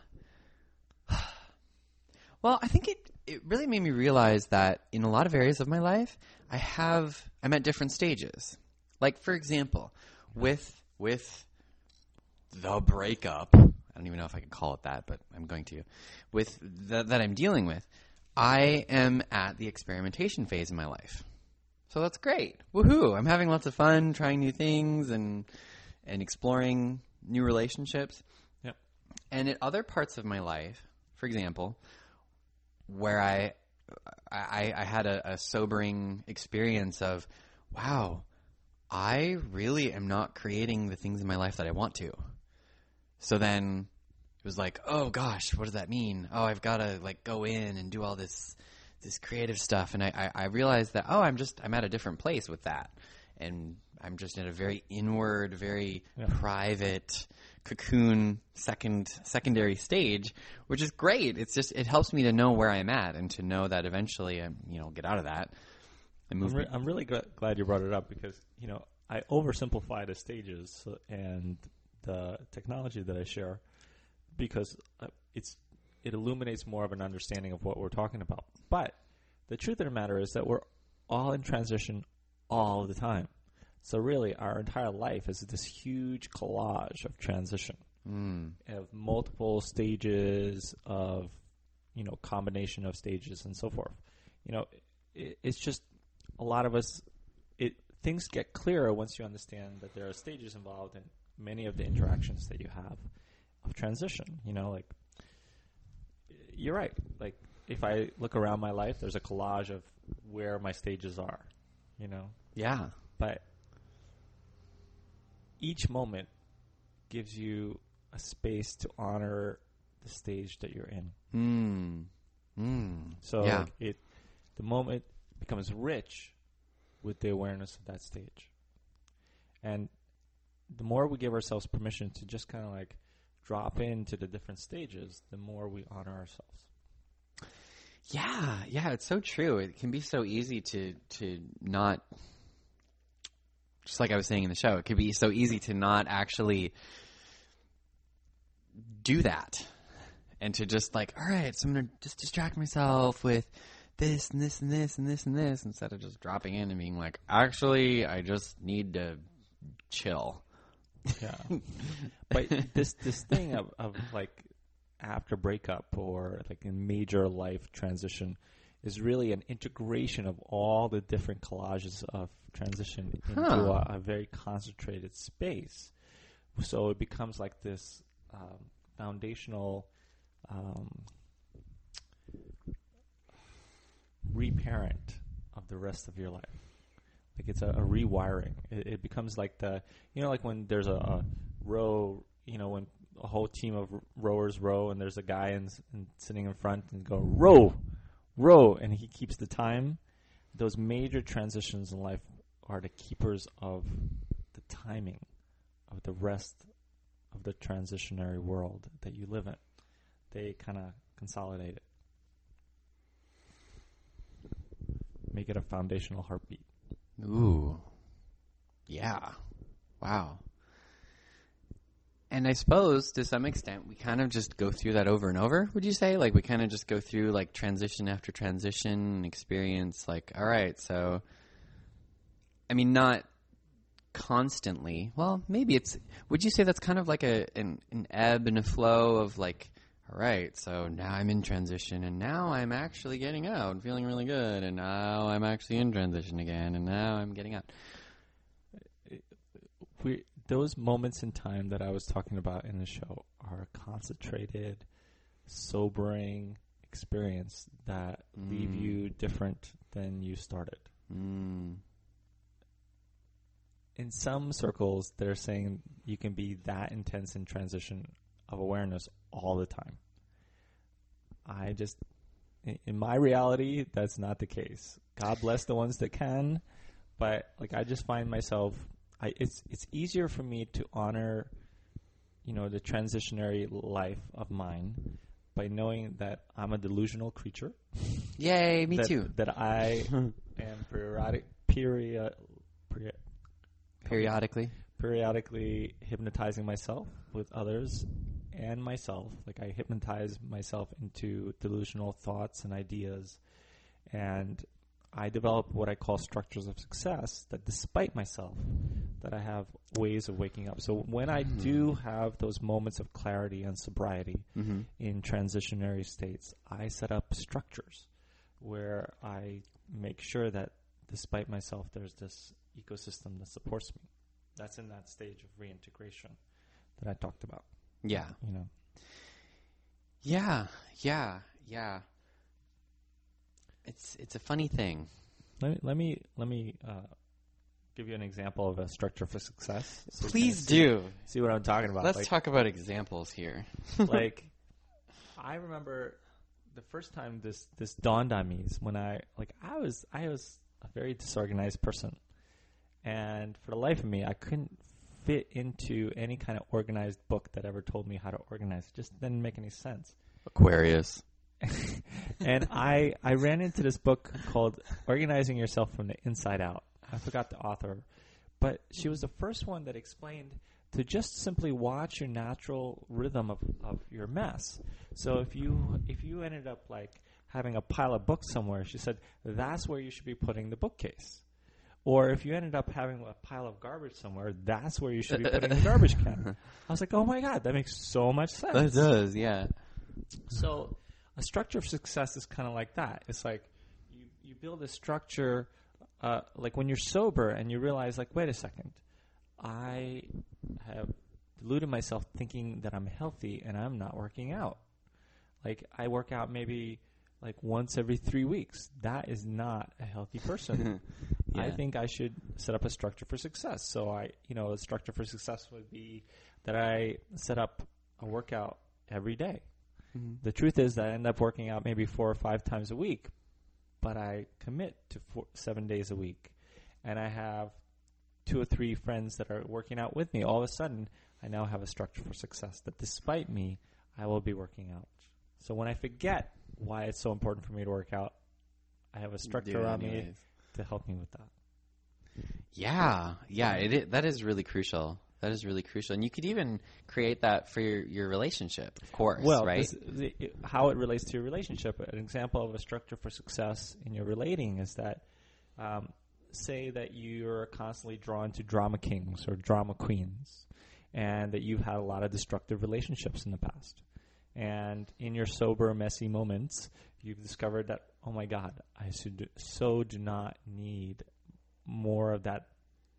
Well, I think it, it really made me realize that in a lot of areas of my life, I have I'm at different stages. Like, for example, with with the breakup, I don't even know if I can call it that, but I'm going to. With the, that I'm dealing with, I am at the experimentation phase in my life. So that's great. Woohoo! I'm having lots of fun trying new things and and exploring new relationships. Yep. And at other parts of my life, for example, where I I, I had a, a sobering experience of, wow, I really am not creating the things in my life that I want to. So then it was like, oh gosh, what does that mean? Oh, I've got to like go in and do all this this creative stuff. And I, I, I realized that, oh, I'm just I'm at a different place with that. And I'm just in a very inward, very Yeah. private cocoon second secondary stage, which is great. It's just it helps me to know where I'm at and to know that eventually I'm you know get out of that and move. I'm, re- I'm really gl- glad you brought it up because you know I oversimplify the stages and the technology that I share because uh, it's it illuminates more of an understanding of what we're talking about. But the truth of the matter is that we're all in transition all the time. So really, our entire life is this huge collage of transition, Mm. of multiple stages of, you know, combination of stages and so forth. You know, it, it's just a lot of us, it things get clearer once you understand that there are stages involved in many of the interactions that you have of transition. You know, like, you're right. Like, if I look around my life, there's a collage of where my stages are, you know? Yeah. But each moment gives you a space to honor the stage that you're in. Mm. Mm. So yeah. like it, the moment becomes rich with the awareness of that stage. And the more we give ourselves permission to just kind of like drop into the different stages, the more we honor ourselves. Yeah, yeah, it's so true. It can be so easy to to not, just like I was saying in the show, it could be so easy to not actually do that and to just like, all right, so I'm going to just distract myself with this and this and this and this and this instead of just dropping in and being like, actually, I just need to chill. Yeah. But this this thing of, of like after breakup or like a major life transition is really an integration of all the different collages of transition into Huh. a, a very concentrated space. So it becomes like this um, foundational um, reparent of the rest of your life. Like it's a, a rewiring. It, it becomes like the, you know, like when there's a, a row, you know, when a whole team of rowers row and there's a guy in, in, sitting in front and go, row, row, and he keeps the time. Those major transitions in life are the keepers of the timing of the rest of the transitionary world that you live in. They kind of consolidate it. Make it a foundational heartbeat. Ooh. Yeah. Wow. And I suppose to some extent we kind of just go through that over and over, would you say? Like we kind of just go through like transition after transition, experience like, all right, so I mean not constantly. Well, maybe it's, would you say that's kind of like a an, an ebb and a flow of like, all right, so now I'm in transition and now I'm actually getting out and feeling really good and now I'm actually in transition again and now I'm getting out. We, those moments in time that I was talking about in the show are a concentrated, sobering experience that mm. leave you different than you started. Mm. In some circles, they're saying you can be that intense in transition of awareness all the time. I just, in, in my reality, that's not the case. God bless the ones that can, but like I just find myself, I, it's it's easier for me to honor, you know, the transitionary life of mine by knowing that I'm a delusional creature. Yay, me that, too. That I am periodic, period, period, periodically, periodically hypnotizing myself with others and myself. Like I hypnotize myself into delusional thoughts and ideas, and I develop what I call structures of success that despite myself, that I have ways of waking up. So when I mm-hmm. do have those moments of clarity and sobriety mm-hmm. in transitionary states, I set up structures where I make sure that despite myself, there's this ecosystem that supports me. That's in that stage of reintegration that I talked about. Yeah. You know. Yeah, yeah, yeah. It's it's a funny thing. Let me let me let me uh, give you an example of a structure for success. So Please do. See, see what I'm talking about. Let's like, talk about examples here. Like, I remember the first time this this dawned on me is when I like I was I was a very disorganized person, and for the life of me, I couldn't fit into any kind of organized book that ever told me how to organize. It just didn't make any sense. Aquarius. And I I ran into this book called Organizing Yourself from the Inside Out. I forgot the author, but she was the first one that explained to just simply watch your natural rhythm of, of your mess. So if you if you ended up like having a pile of books somewhere, she said that's where you should be putting the bookcase. Or if you ended up having a pile of garbage somewhere, that's where you should be putting the garbage can. I was like, oh my God, that makes so much sense. That does, yeah. So a structure of success is kind of like that. It's like you, you build a structure, uh, like when you're sober and you realize, like, wait a second, I have deluded myself thinking that I'm healthy and I'm not working out. Like, I work out maybe like once every three weeks. That is not a healthy person. Yeah. I think I should set up a structure for success. So I, you know, a structure for success would be that I set up a workout every day. Mm-hmm. The truth is that I end up working out maybe four or five times a week, but I commit to four, seven days a week. And I have two or three friends that are working out with me. All of a sudden, I now have a structure for success that despite me, I will be working out. So when I forget why it's so important for me to work out, I have a structure around me to help me with that. Yeah, yeah, it, it that is really crucial. That is really crucial, and you could even create that for your, your relationship, of course. Well, right? This, the, it, how it relates to your relationship. An example of a structure for success in your relating is that, um, say that you're constantly drawn to drama kings or drama queens, and that you've had a lot of destructive relationships in the past. And in your sober, messy moments, you've discovered that, oh my God, I should do, so do not need more of that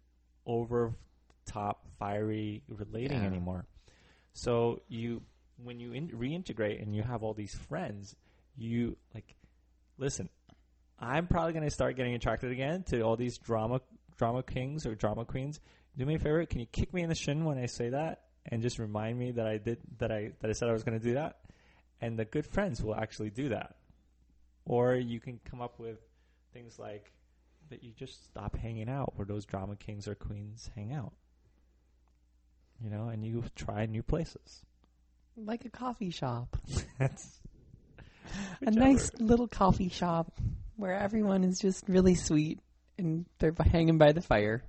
over-top, fiery relating yeah. anymore. So you, when you in, reintegrate and you have all these friends, you like, listen, I'm probably going to start getting attracted again to all these drama drama kings or drama queens. Do me a favor, can you kick me in the shin when I say that? And just remind me that I did that I that I said I was going to do that, and the good friends will actually do that. Or you can come up with things like that you just stop hanging out where those drama kings or queens hang out. You know, and you try new places, like a coffee shop. That's a nice little coffee shop where everyone is just really sweet and they're hanging by the fire.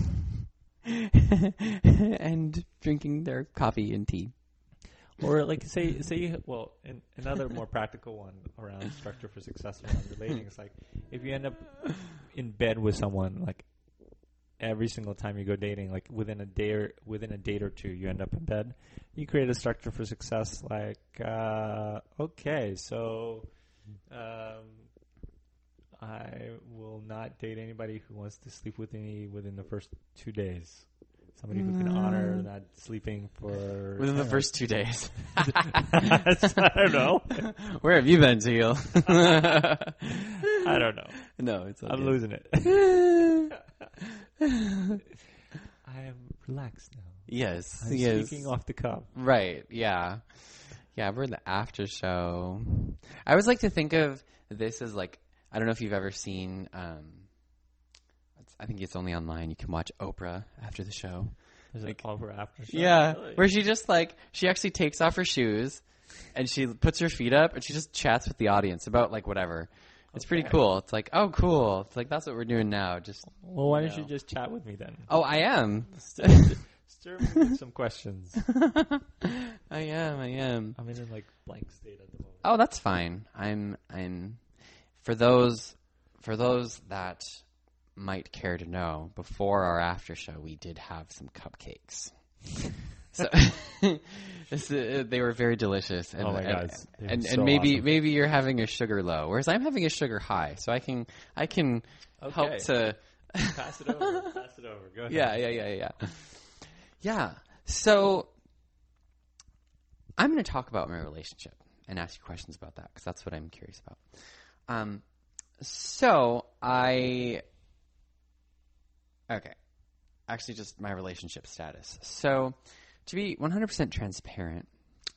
And drinking their coffee and tea. Or like say say you, well, in, another more practical one around structure for success around relating is like if you end up in bed with someone like every single time you go dating, like within a day or within a date or two you end up in bed, you create a structure for success like uh, okay, so um, I will not date anybody who wants to sleep with me within the first two days. Somebody who can honor not sleeping for... Within the know. first two days. I don't know. Where have you been, Teal? I don't know. No, it's okay. I'm losing it. I am relaxed now. Yes. I'm yes. speaking off the cuff. Right, yeah. Yeah, we're in the after show. I always like to think of this as like, I don't know if you've ever seen... Um, I think it's only online. You can watch Oprah after the show. Is like, it Oprah after the show? Yeah, really? Where she just like, she actually takes off her shoes and she puts her feet up and she just chats with the audience about like whatever. It's okay. Pretty cool. It's like, oh, cool. It's like, that's what we're doing now. Just Well, why you don't know. you just chat with me then? Oh, I am. Stir, stir me with some questions. I am, I am. I'm in a like blank state at the moment. Oh, that's fine. I'm, I'm, for those, for those that might care to know, before our after show, we did have some cupcakes. So this, uh, they were very delicious. And, oh my and, god! And, and, so and maybe awesome. maybe you're having a sugar low, whereas I'm having a sugar high. So I can I can okay. help to pass it over. Pass it over. Go ahead. Yeah, yeah, yeah, yeah. Yeah. So I'm going to talk about my relationship and ask you questions about that because that's what I'm curious about. Um. So I. Okay. Actually, just my relationship status. So, to be one hundred percent transparent,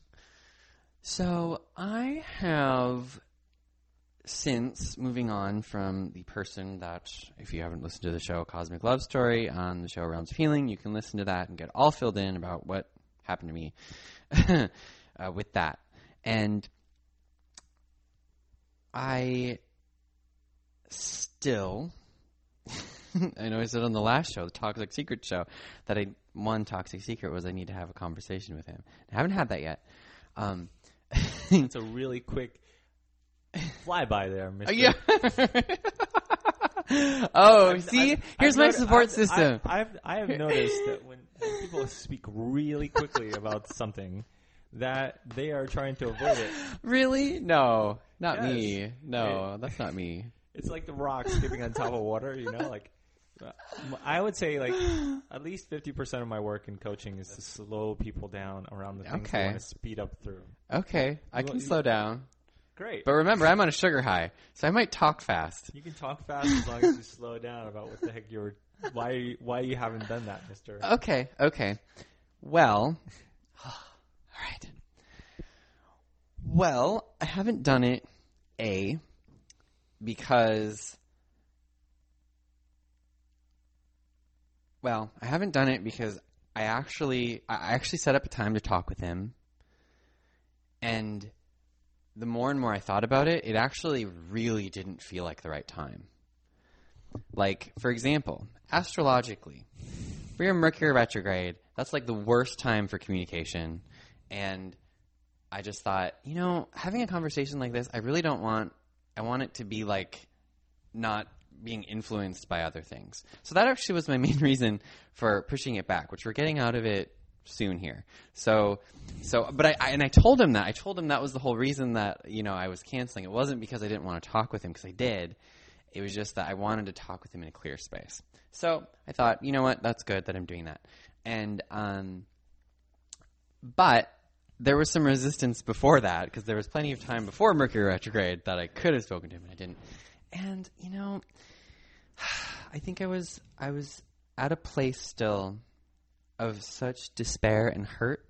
so I have, since moving on from the person that, if you haven't listened to the show Cosmic Love Story on the show Realms of Healing, you can listen to that and get all filled in about what happened to me uh, with that. And I still... I know I said on the last show, the Toxic Secret show, that I one toxic secret was I need to have a conversation with him. I haven't had that yet. Um, it's a really quick flyby there, Mister Yeah. oh, I've, see, I've, here's I've my noti- support I've, system. I've, I've, I have noticed that when people speak really quickly about something, that they are trying to avoid it. Really? No, not Yes. me. No, It- that's not me. It's like the rock skipping on top of water, you know? Like, I would say, like, at least fifty percent of my work in coaching is to slow people down around the things Okay. they want to speed up through. Okay, I can You- slow down. Great. But remember, I'm on a sugar high, so I might talk fast. You can talk fast as long as you slow down about what the heck you were, why you, why you haven't done that, mister. Okay, okay. Well, all right. Well, I haven't done it, A, because, well, I haven't done it because I actually, I actually set up a time to talk with him, and the more and more I thought about it, it actually really didn't feel like the right time. Like, for example, astrologically, if we're in Mercury retrograde, that's like the worst time for communication. And I just thought, you know, having a conversation like this, I really don't want, I want it to be like not being influenced by other things. So that actually was my main reason for pushing it back, which we're getting out of it soon here. So, so, but I, I, and I told him that, I told him that was the whole reason that, you know, I was canceling. It wasn't because I didn't want to talk with him, because I did. It was just that I wanted to talk with him in a clear space. So I thought, you know what, that's good that I'm doing that. And, um, but there was some resistance before that, because there was plenty of time before Mercury retrograde that I could have spoken to him and I didn't. And, you know, I think I was, I was at a place still of such despair and hurt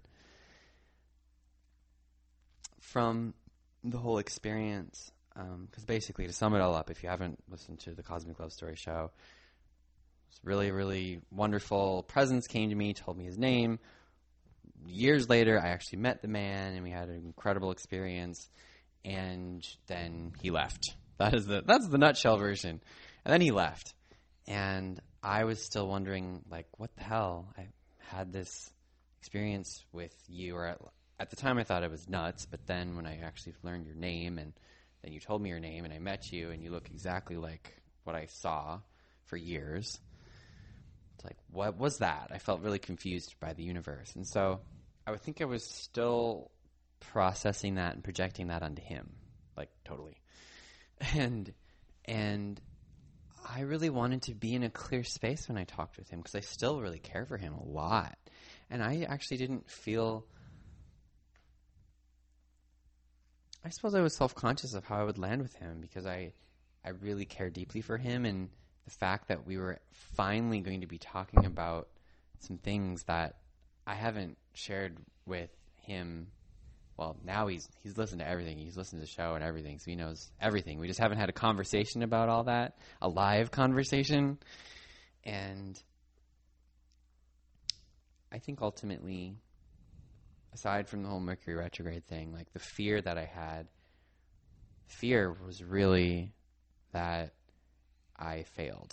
from the whole experience. Because um, basically, to sum it all up, if you haven't listened to the Cosmic Love Story show, it's really, really wonderful. Presence came to me, told me his name. Years later, I actually met the man, and we had an incredible experience. And then he left. That is the that's the nutshell version. And then he left, and I was still wondering, like, what the hell? I had this experience with you, or at, at the time I thought it was nuts. But then when I actually learned your name and then you told me your name, and I met you, and you look exactly like what I saw for years. It's like, what was that? I felt really confused by the universe. And so I would think I was still processing that and projecting that onto him, like totally. And and I really wanted to be in a clear space when I talked with him, because I still really care for him a lot. And I actually didn't feel... I suppose I was self-conscious of how I would land with him, because I, I really care deeply for him, and the fact that we were finally going to be talking about some things that I haven't shared with him. Well, now he's he's listened to everything. He's listened to the show and everything, so he knows everything. We just haven't had a conversation about all that, a live conversation. And I think ultimately, aside from the whole Mercury retrograde thing, like the fear that I had, fear was really that I failed.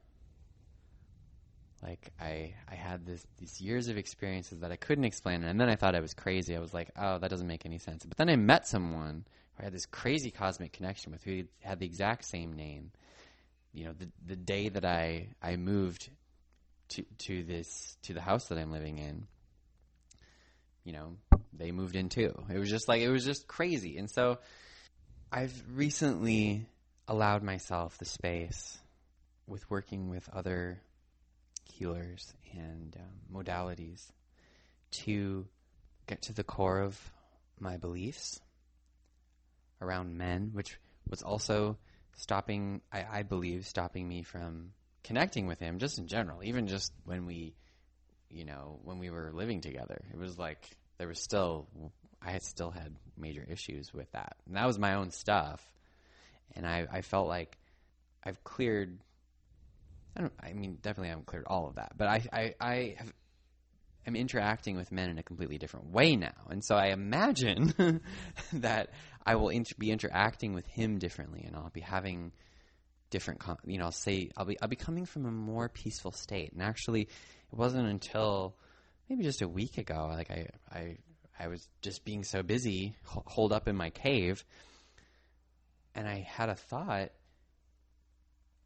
Like I, I had this these years of experiences that I couldn't explain, and then I thought I was crazy. I was like, oh, that doesn't make any sense. But then I met someone who I had this crazy cosmic connection with, who had the exact same name. You know, the the day that I I moved to to this to the house that I'm living in, you know, they moved in too. It was just like, it was just crazy. And so I've recently allowed myself the space with working with other healers and um, modalities to get to the core of my beliefs around men, which was also stopping, I, I believe, stopping me from connecting with him just in general, even just when we, you know, when we were living together. It was like there was still, I had still had major issues with that. And that was my own stuff. And I, I felt like I've cleared, I don't, I mean, definitely I haven't cleared all of that, but I, I, I have, I'm interacting with men in a completely different way now. And so I imagine that I will inter- be interacting with him differently, and I'll be having different, con- you know, I'll say, I'll be, I'll be coming from a more peaceful state. And actually it wasn't until maybe just a week ago, like I, I, I was just being so busy, ho- holed up in my cave, and I had a thought,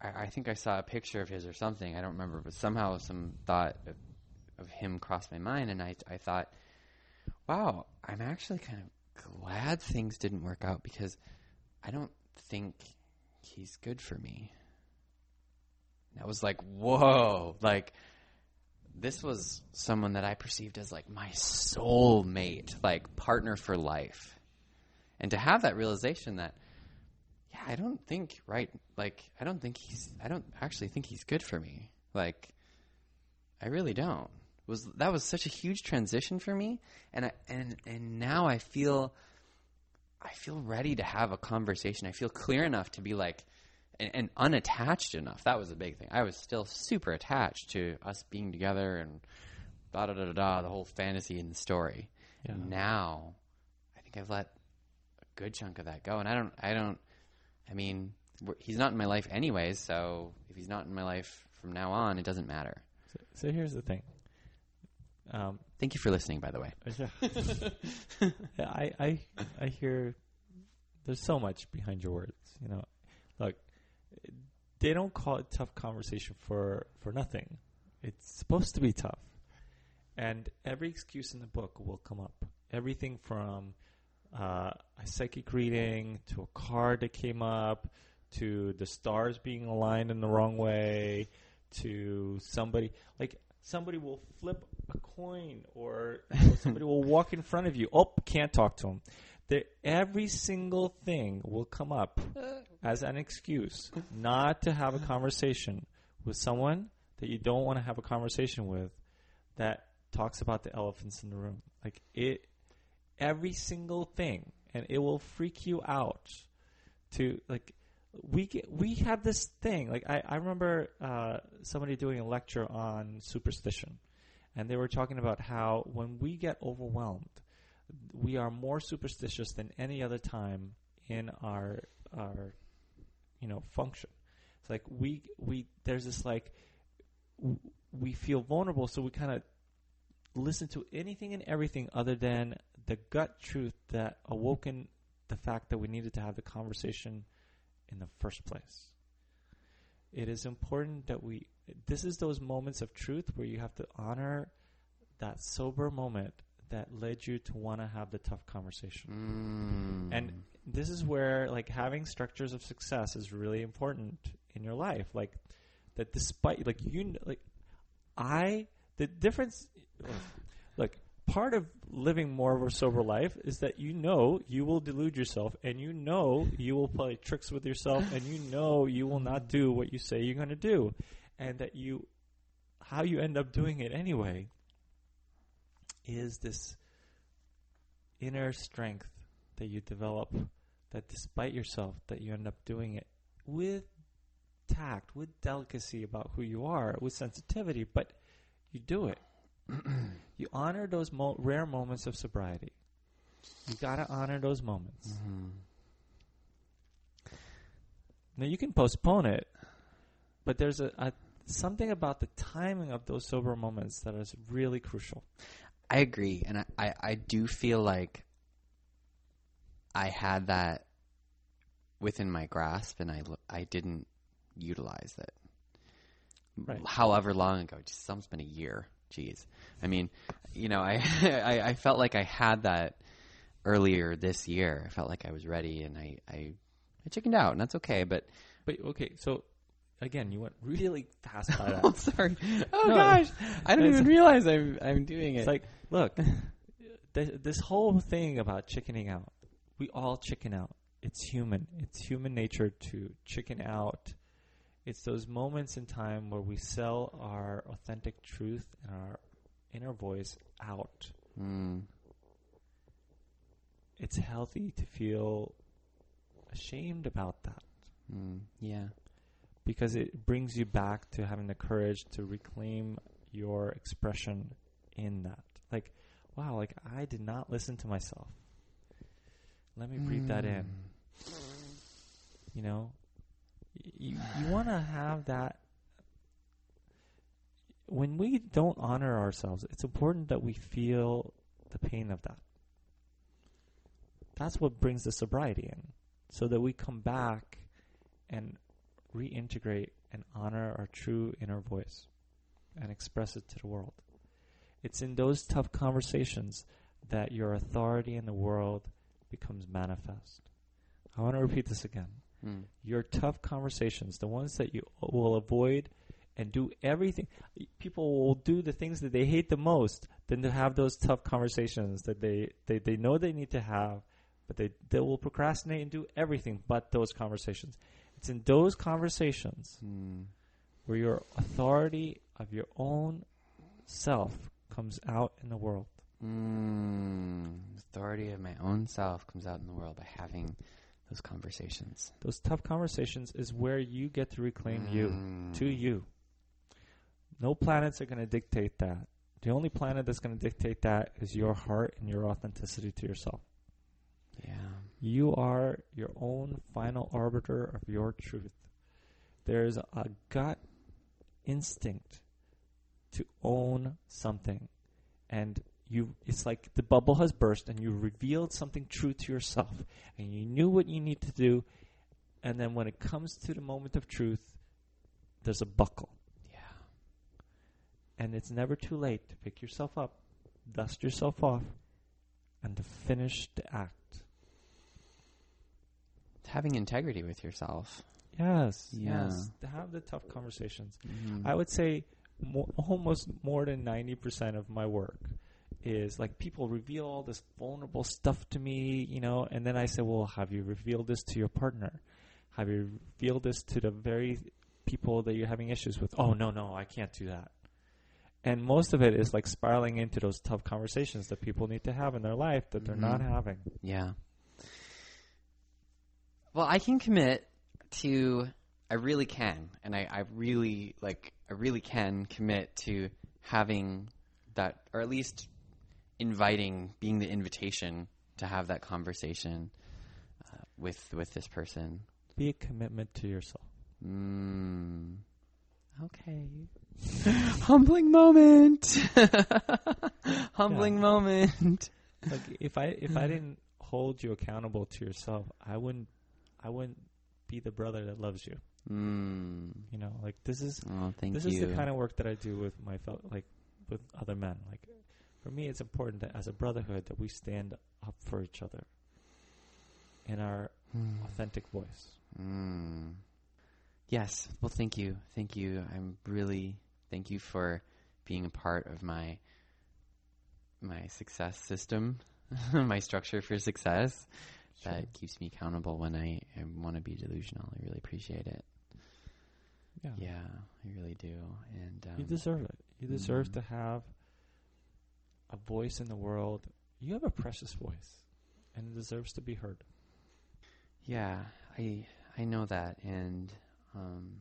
I, I think I saw a picture of his or something. I don't remember, but somehow some thought of, of him crossed my mind, and I, I thought, wow, I'm actually kind of glad things didn't work out because I don't think he's good for me. And I was like, whoa, like this was someone that I perceived as like my soulmate, like partner for life. And to have that realization that, yeah, I don't think, right, like, I don't think he's, I don't actually think he's good for me. Like, I really don't. Was that was such a huge transition for me, and I and and now I feel, I feel ready to have a conversation. I feel clear enough to be like, and, and unattached enough. That was a big thing. I was still super attached to us being together and da da da da da, the whole fantasy in the story. Yeah. Now, I think I've let a good chunk of that go, and I don't, I don't. I mean, we're, he's not in my life anyways. So if he's not in my life from now on, it doesn't matter. So, so here's the thing. Um, Thank you for listening, by the way. yeah, I, I, I hear there's so much behind your words. You know, look, they don't call it tough conversation for, for nothing. It's supposed to be tough. And every excuse in the book will come up. Everything from uh, a psychic reading to a card that came up to the stars being aligned in the wrong way to somebody like somebody will flip a coin or you know, somebody will walk in front of you. Oh, can't talk to them. There, every single thing will come up as an excuse not to have a conversation with someone that you don't want to have a conversation with that talks about the elephants in the room. Like it, every single thing, and it will freak you out to like, we get, we have this thing. Like I, I remember uh, somebody doing a lecture on superstition, and they were talking about how when we get overwhelmed, we are more superstitious than any other time in our our you know function. It's like we we there's this like w- we feel vulnerable, so we kind of listen to anything and everything other than the gut truth that awoken the fact that we needed to have the conversation in the first place. It is important that we, this is those moments of truth where you have to honor that sober moment that led you to want to have the tough conversation. Mm. And this is where like having structures of success is really important in your life. Like that despite, like you, like I, the difference, look, part of living more of a sober life is that you know you will delude yourself, and you know you will play tricks with yourself, and you know you will not do what you say you're going to do, and that you, how you end up doing it anyway is this inner strength that you develop, that despite yourself, that you end up doing it with tact, with delicacy about who you are, with sensitivity, but you do it. You honor those mo- rare moments of sobriety. You got to honor those moments. Mm-hmm. Now, you can postpone it, but there's a, a something about the timing of those sober moments that is really crucial. I agree, and I, I, I do feel like I had that within my grasp, and I, I didn't utilize it. Right. However long ago, just it's almost been a year. Jeez. I mean, you know, I, I I felt like I had that earlier this year. I felt like I was ready, and I, I, I chickened out, and that's okay. But But okay, so again, you went really fast by that. oh, sorry. Oh No. gosh, I don't It's- even realize I'm I'm doing it. It's like, look, th- this whole thing about chickening out, we all chicken out. It's human. It's human nature to chicken out. It's those moments in time where we sell our authentic truth and our inner voice out. Mm. It's healthy to feel ashamed about that Mm. Yeah. because it brings you back to having the courage to reclaim your expression in that. Like, wow, like I did not listen to myself. Let me breathe that in. You know? You you want to have that. When we don't honor ourselves, it's important that we feel the pain of that. That's what brings the sobriety in, so that we come back and reintegrate and honor our true inner voice and express it to the world. It's in those tough conversations that your authority in the world becomes manifest. I want to repeat this again. Mm. Your tough conversations, the ones that you will avoid and do everything. People will do the things that they hate the most than to have those tough conversations that they, they, they know they need to have, but they, they will procrastinate and do everything but those conversations. It's in those conversations Mm. where your authority of your own self comes out in the world. Mm. Authority of my own self comes out in the world by having those conversations. Those tough conversations is where you get to reclaim Mm. you, to you. No planets are going to dictate that. The only planet that's going to dictate that is your heart and your authenticity to yourself. Yeah. You are your own final arbiter of your truth. There's a gut instinct to own something. And you, it's like the bubble has burst and you revealed something true to yourself. And you knew what you need to do. And then when it comes to the moment of truth, there's a buckle. Yeah. And it's never too late to pick yourself up, dust yourself off, and to finish the act. Having integrity with yourself. Yes, Yeah. yes. To have the tough conversations. Mm-hmm. I would say mo- almost more than ninety percent of my work is like people reveal all this vulnerable stuff to me, you know, and then I say, well, have you revealed this to your partner? Have you revealed this to the very people that you're having issues with? Oh, no, no, I can't do that. And most of it is like spiraling into those tough conversations that people need to have in their life that they're Mhm. not having. Yeah. Well, I can commit to, I really can, and I, I really, like, I really can commit to having that, or at least inviting, being the invitation to have that conversation uh, with with this person. Be a commitment to yourself. Mm. Okay. Humbling moment. Humbling Yeah. moment. Like if I if I didn't hold you accountable to yourself, I wouldn't I wouldn't be the brother that loves you. Mm. You know, like this is Oh, thank this you. is the kind of work that I do with my fel- like with other men. Like for me, it's important that as a brotherhood that we stand up for each other in our authentic voice. Mm. Yes. Well, thank you. Thank you. I'm really thank you for being a part of my my success system, my structure for success. Sure. That keeps me accountable when I, I want to be delusional. I really appreciate it. Yeah. Yeah, I really do. And um, You deserve it. You deserve mm. to have a voice in the world. You have a precious voice, and it deserves to be heard. Yeah, I I know that, and um,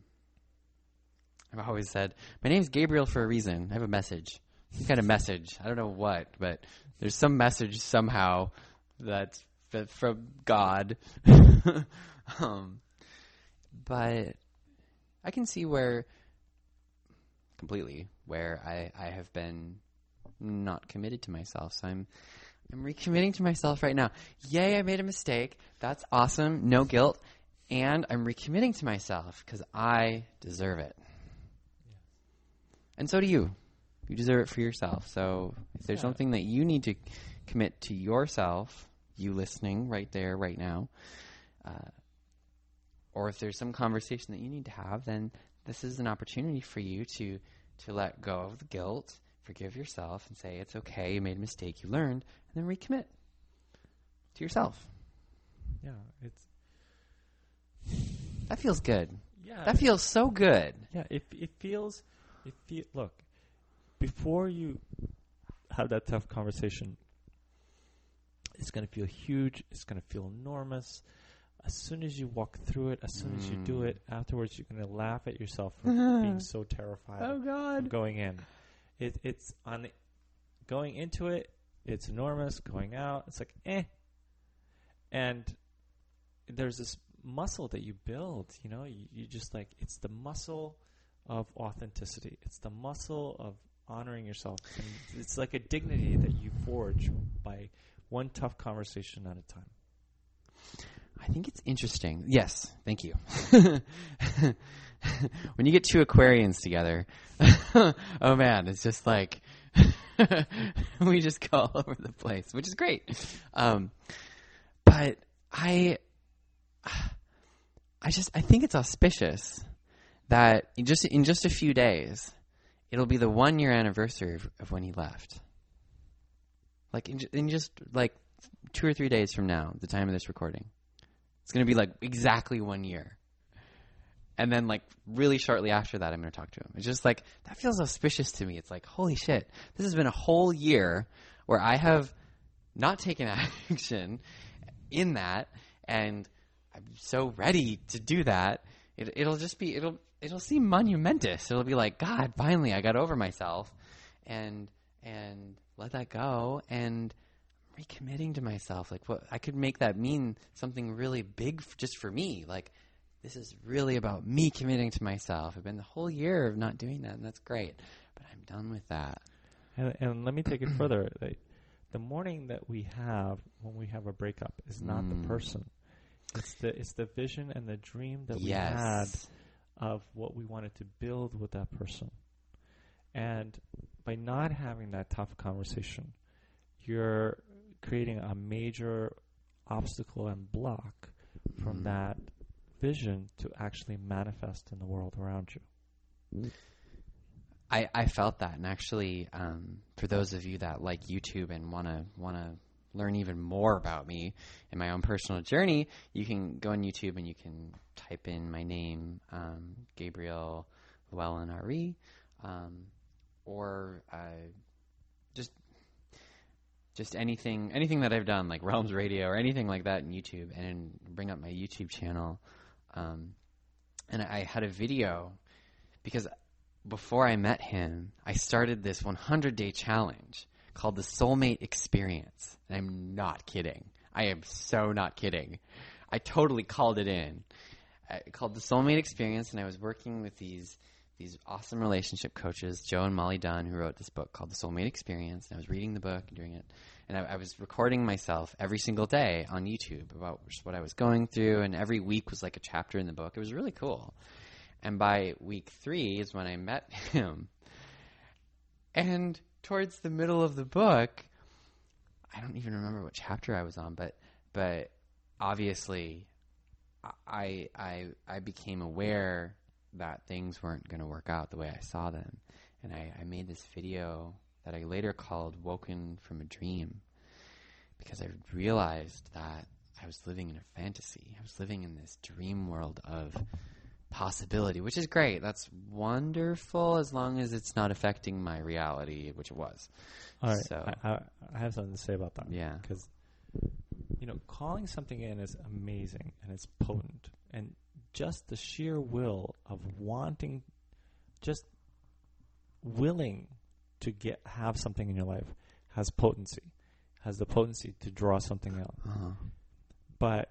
I've always said my name's Gabriel for a reason. I have a message. I've got a message. I don't know what, but there's some message somehow that's f- from God. um, but I can see where completely where I, I have been not committed to myself. So I'm I'm recommitting to myself right now. Yay, I made a mistake. That's awesome. No guilt. And I'm recommitting to myself because I deserve it. Yes. And so do you. You deserve it for yourself. So if there's Yeah. something that you need to commit to yourself, you listening right there, right now, uh, or if there's some conversation that you need to have, then this is an opportunity for you to, to let go of the guilt, forgive yourself, and say, it's okay, you made a mistake, you learned, and then recommit to yourself. Yeah, it's That feels good. yeah. That feels so good. Yeah, it it feels it feel look, before you have that tough conversation, it's going to feel huge, it's going to feel enormous. As soon as you walk through it, as soon as you do Mm. it, afterwards you're going to laugh at yourself for being so terrified Oh, of God. going in. It it's on the, going into it, it's enormous, going out, it's like eh. And there's this muscle that you build, you know, you, you just like, it's the muscle of authenticity. It's the muscle of honoring yourself. And it's like a dignity that you forge by one tough conversation at a time. I think it's interesting. Yes, thank you. when you get two Aquarians together, oh man, it's just like we just go all over the place, which is great. Um, but I, I just I think it's auspicious that in just in just a few days, it'll be the one year anniversary of, of when he left. Like in, in just like two or three days from now, the time of this recording, it's going to be like exactly one year. And then like really shortly after that, I'm going to talk to him. It's just like, that feels auspicious to me. It's like, holy shit, this has been a whole year where I have not taken action in that. And I'm so ready to do that. It, it'll just be, it'll, it'll seem monumentous. It'll be like, God, finally I got over myself and, and let that go. And recommitting to myself. Like what I could make that mean something really big f- just for me. Like, this is really about me committing to myself. I've been the whole year of not doing that, and that's great. But I'm done with that. And, and let me take it further. The, the mourning that we have when we have a breakup is not mm. the person. It's the it's the vision and the dream that yes. we had of what we wanted to build with that person. And by not having that tough conversation, you're creating a major obstacle and block from mm. that vision to actually manifest in the world around you. I, I felt that, and actually, um, for those of you that like YouTube and want to want to learn even more about me and my own personal journey, you can go on YouTube and you can type in my name, um, Gabriel Llewellyn R E, um, or uh, just just anything anything that I've done, like Realms Radio or anything like that in YouTube, and bring up my YouTube channel. Um, and I had a video because before I met him, I started this one hundred day challenge called the Soulmate Experience. And I'm not kidding. I am so not kidding. I totally called it in. I called the Soulmate Experience, and I was working with these these awesome relationship coaches, Joe and Molly Dunn, who wrote this book called The Soulmate Experience. And I was reading the book and doing it. And I, I was recording myself every single day on YouTube about just what I was going through. And every week was like a chapter in the book. It was really cool. And by week three is when I met him. And towards the middle of the book, I don't even remember what chapter I was on, but but obviously I I I became aware that things weren't going to work out the way I saw them. And I, I made this video that I later called Woken from a Dream, because I realized that I was living in a fantasy. I was living in this dream world of possibility, which is great. That's wonderful as long as it's not affecting my reality, which it was. All right. So, I, I, I have something to say about that. Yeah. Because, you know, calling something in is amazing and it's potent. And just the sheer will of wanting, just willing to get have something in your life has potency, has the potency to draw something out. uh-huh. But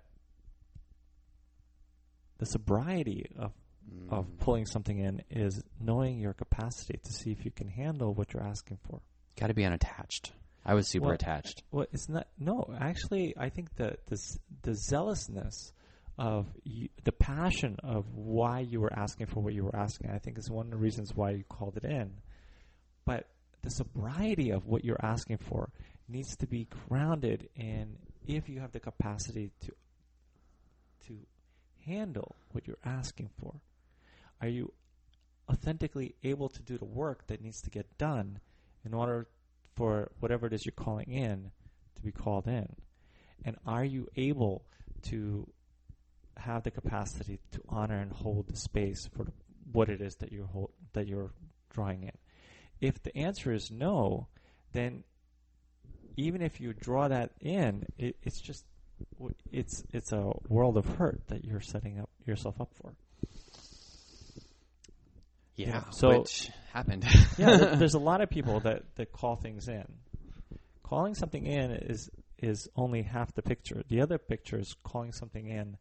the sobriety of mm. of pulling something in is knowing your capacity to see if you can handle what you're asking for. Got to be unattached. I was super well, attached. Well, it's not. No, actually, I think that this the zealousness of you, the passion of why you were asking for what you were asking, I think is one of the reasons why you called it in. But the sobriety of what you're asking for needs to be grounded in if you have the capacity to to handle what you're asking for. Are you authentically able to do the work that needs to get done in order for whatever it is you're calling in to be called in? And are you able to have the capacity to honor and hold the space for the, what it is that you're hold, that you're drawing in? If the answer is no, then even if you draw that in, it, it's just it's it's a world of hurt that you're setting up yourself up for. Yeah, you know, so which happened. yeah, there, there's a lot of people that, that call things in. Calling something in is is only half the picture. The other picture is calling something in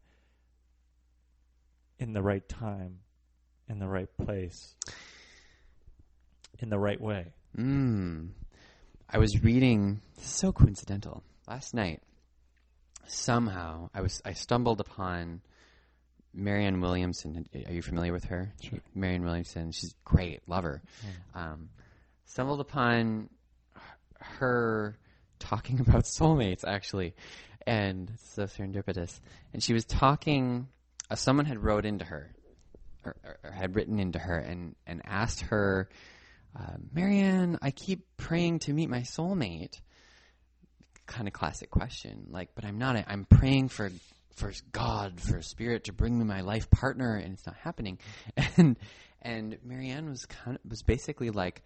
in the right time, in the right place, in the right way. Mm. I was reading, so coincidental, last night. Somehow I was I stumbled upon Marianne Williamson. Are you familiar with her? Sure. Marianne Williamson. She's great. Love her. Mm. Um, stumbled upon her talking about soulmates, actually, and it's so serendipitous. And she was talking. Uh, someone had wrote into her, or, or had written into her, and and asked her, uh, Marianne, I keep praying to meet my soulmate. Kind of classic question, like, but I'm not. I'm praying for. for God, for Spirit to bring me my life partner, and it's not happening. And and Marianne was kind of was basically like,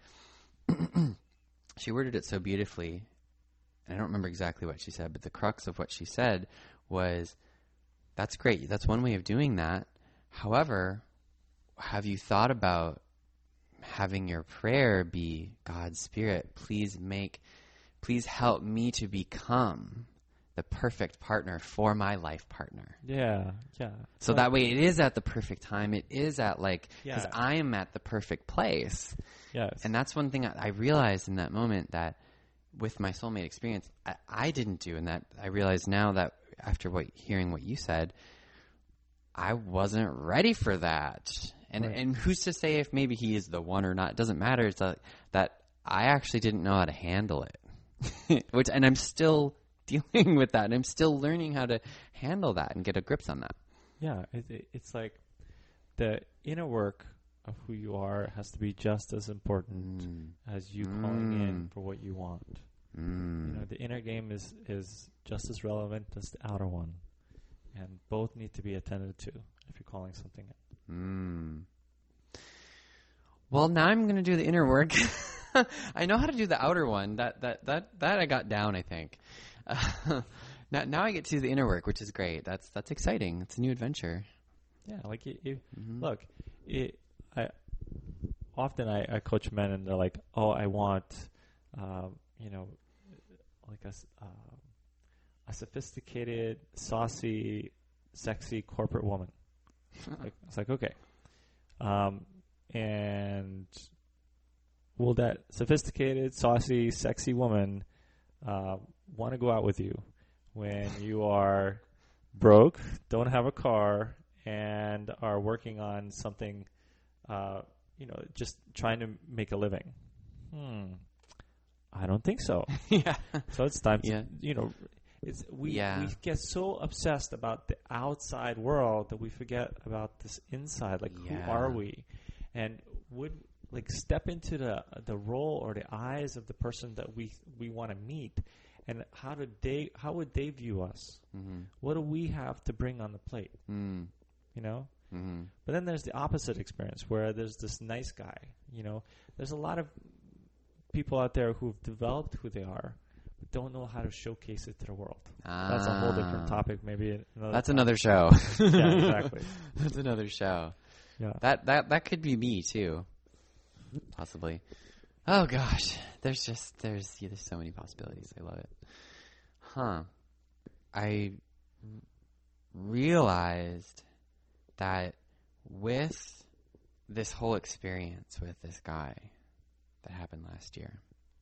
she worded it so beautifully. And I don't remember exactly what she said, but the crux of what she said was, "That's great. That's one way of doing that. However, have you thought about having your prayer be, God, Spirit, please make, please help me to become the perfect partner for my life partner." Yeah, yeah. So well, that way it is at the perfect time. It is at like, because yeah. I am at the perfect place. Yes. And that's one thing I, I realized in that moment, that with my soulmate experience, I, I didn't do. And that I realize now that after what hearing what you said, I wasn't ready for that. And right. and who's to say if maybe he is the one or not? It doesn't matter. It's a, that I actually didn't know how to handle it. Which, and I'm still dealing with that, and I'm still learning how to handle that and get a grips on that. Yeah, it, it, it's like the inner work of who you are has to be just as important mm. as you mm. calling in for what you want. Mm. You know, the inner game is, is just as relevant as the outer one, and both need to be attended to if you're calling something in. Mm. Well, now I'm going to do the inner work. I know how to do the outer one. That that that that I got down, I think. Uh, now, now I get to do the inner work, which is great. That's that's exciting. It's a new adventure. Yeah, like you, you mm-hmm. look, it, I often I, I coach men, and they're like, "Oh, I want, um, you know, like a uh, a sophisticated, saucy, sexy corporate woman." Like, it's like, okay, um, and will that sophisticated, saucy, sexy woman Uh, want to go out with you when you are broke, don't have a car, and are working on something, uh, you know, just trying to make a living? Hmm. I don't think so. Yeah. So it's time to, yeah. you know, it's we yeah. we get so obsessed about the outside world that we forget about this inside. Like, yeah. who are we? And would like step into the the role or the eyes of the person that we we want to meet, and how did they how would they view us? Mm-hmm. What do we have to bring on the plate? Mm. You know. Mm-hmm. But then there's the opposite experience where there's this nice guy. You know, there's a lot of people out there who've developed who they are, but don't know how to showcase it to the world. Ah. That's a whole different topic. Maybe another that's topic. another show. Yeah, exactly. That's another show. Yeah. That that that could be me too. Possibly. Oh gosh, there's just there's yeah, there's so many possibilities. I love it. Huh. I realized that with this whole experience with this guy that happened last year,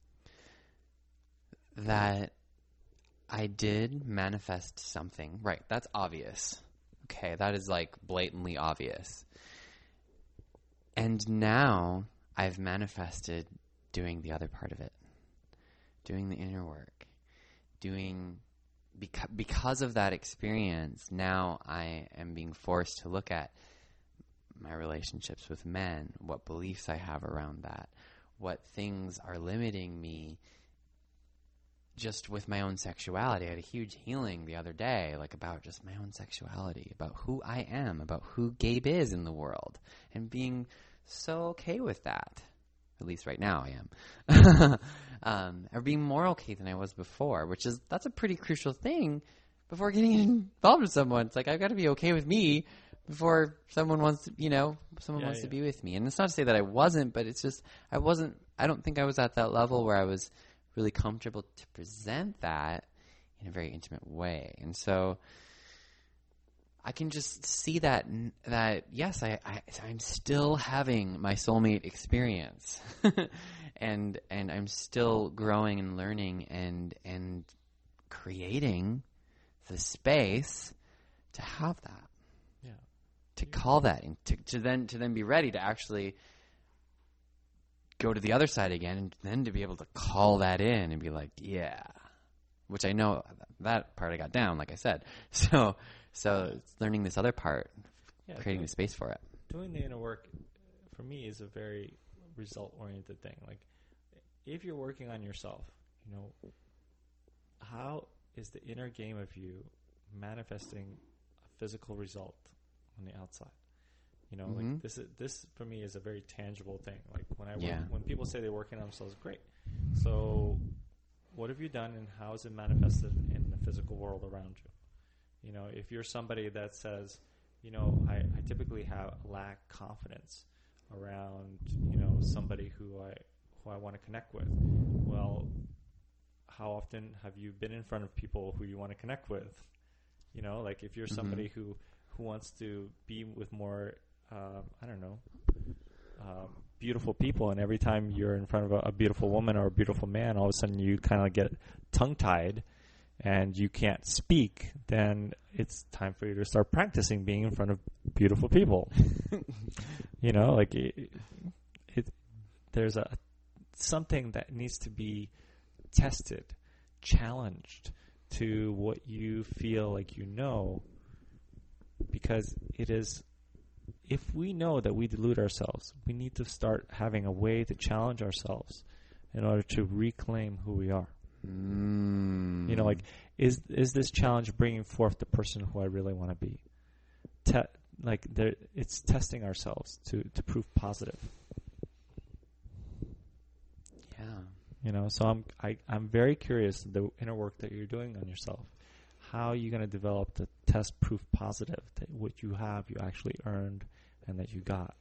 that I did manifest something. Right, that's obvious. Okay, that is like blatantly obvious. And now I've manifested doing the other part of it, doing the inner work, doing, beca- because of that experience, now I am being forced to look at my relationships with men, what beliefs I have around that, what things are limiting me just with my own sexuality. I had a huge healing the other day, like about just my own sexuality, about who I am, about who Gabe is in the world, and being so okay with that. At least right now I am. um, or being more okay than I was before, which is, that's a pretty crucial thing before getting involved with someone. It's like, I've got to be okay with me before someone wants to, you know, someone yeah, wants yeah. to be with me. And it's not to say that I wasn't, but it's just, I wasn't, I don't think I was at that level where I was really comfortable to present that in a very intimate way. And so I can just see that, that yes, I, I, I'm still having my soulmate experience. and and I'm still growing and learning and and creating the space to have that. Yeah. to call that and to, to then to then be ready to actually go to the other side again, and then to be able to call that in and be like, yeah, which I know that part I got down, like I said. So so it's learning this other part, yeah, creating doing, the space for it. Doing the inner work for me is a very result oriented thing. Like if you're working on yourself, you know, how is the inner game of you manifesting a physical result on the outside? You know, Mm-hmm. like this is, this for me is a very tangible thing. Like when I work, Yeah. when people say they're working on themselves, great. So what have you done and how is it manifested in the physical world around you? You know, if you're somebody that says, you know, I, I typically have lack confidence around, you know, somebody who I who I want to connect with. Well, how often have you been in front of people who you want to connect with? You know, like if you're Mm-hmm. somebody who, who wants to be with more, um, I don't know, um, beautiful people, and every time you're in front of a, a beautiful woman or a beautiful man, all of a sudden you kind of get tongue-tied and you can't speak, then it's time for you to start practicing being in front of beautiful people. You know, like it, it, there's a something that needs to be tested, challenged to what you feel like you know, because it is, if we know that we delude ourselves, we need to start having a way to challenge ourselves in order to reclaim who we are. Mm. You know, like, is is this challenge bringing forth the person who I really want to be? Te- like, there, it's testing ourselves to, to prove positive. Yeah. You know, so I'm I, I'm very curious, the inner work that you're doing on yourself. How are you going to develop the test proof positive that what you have you actually earned and that you got?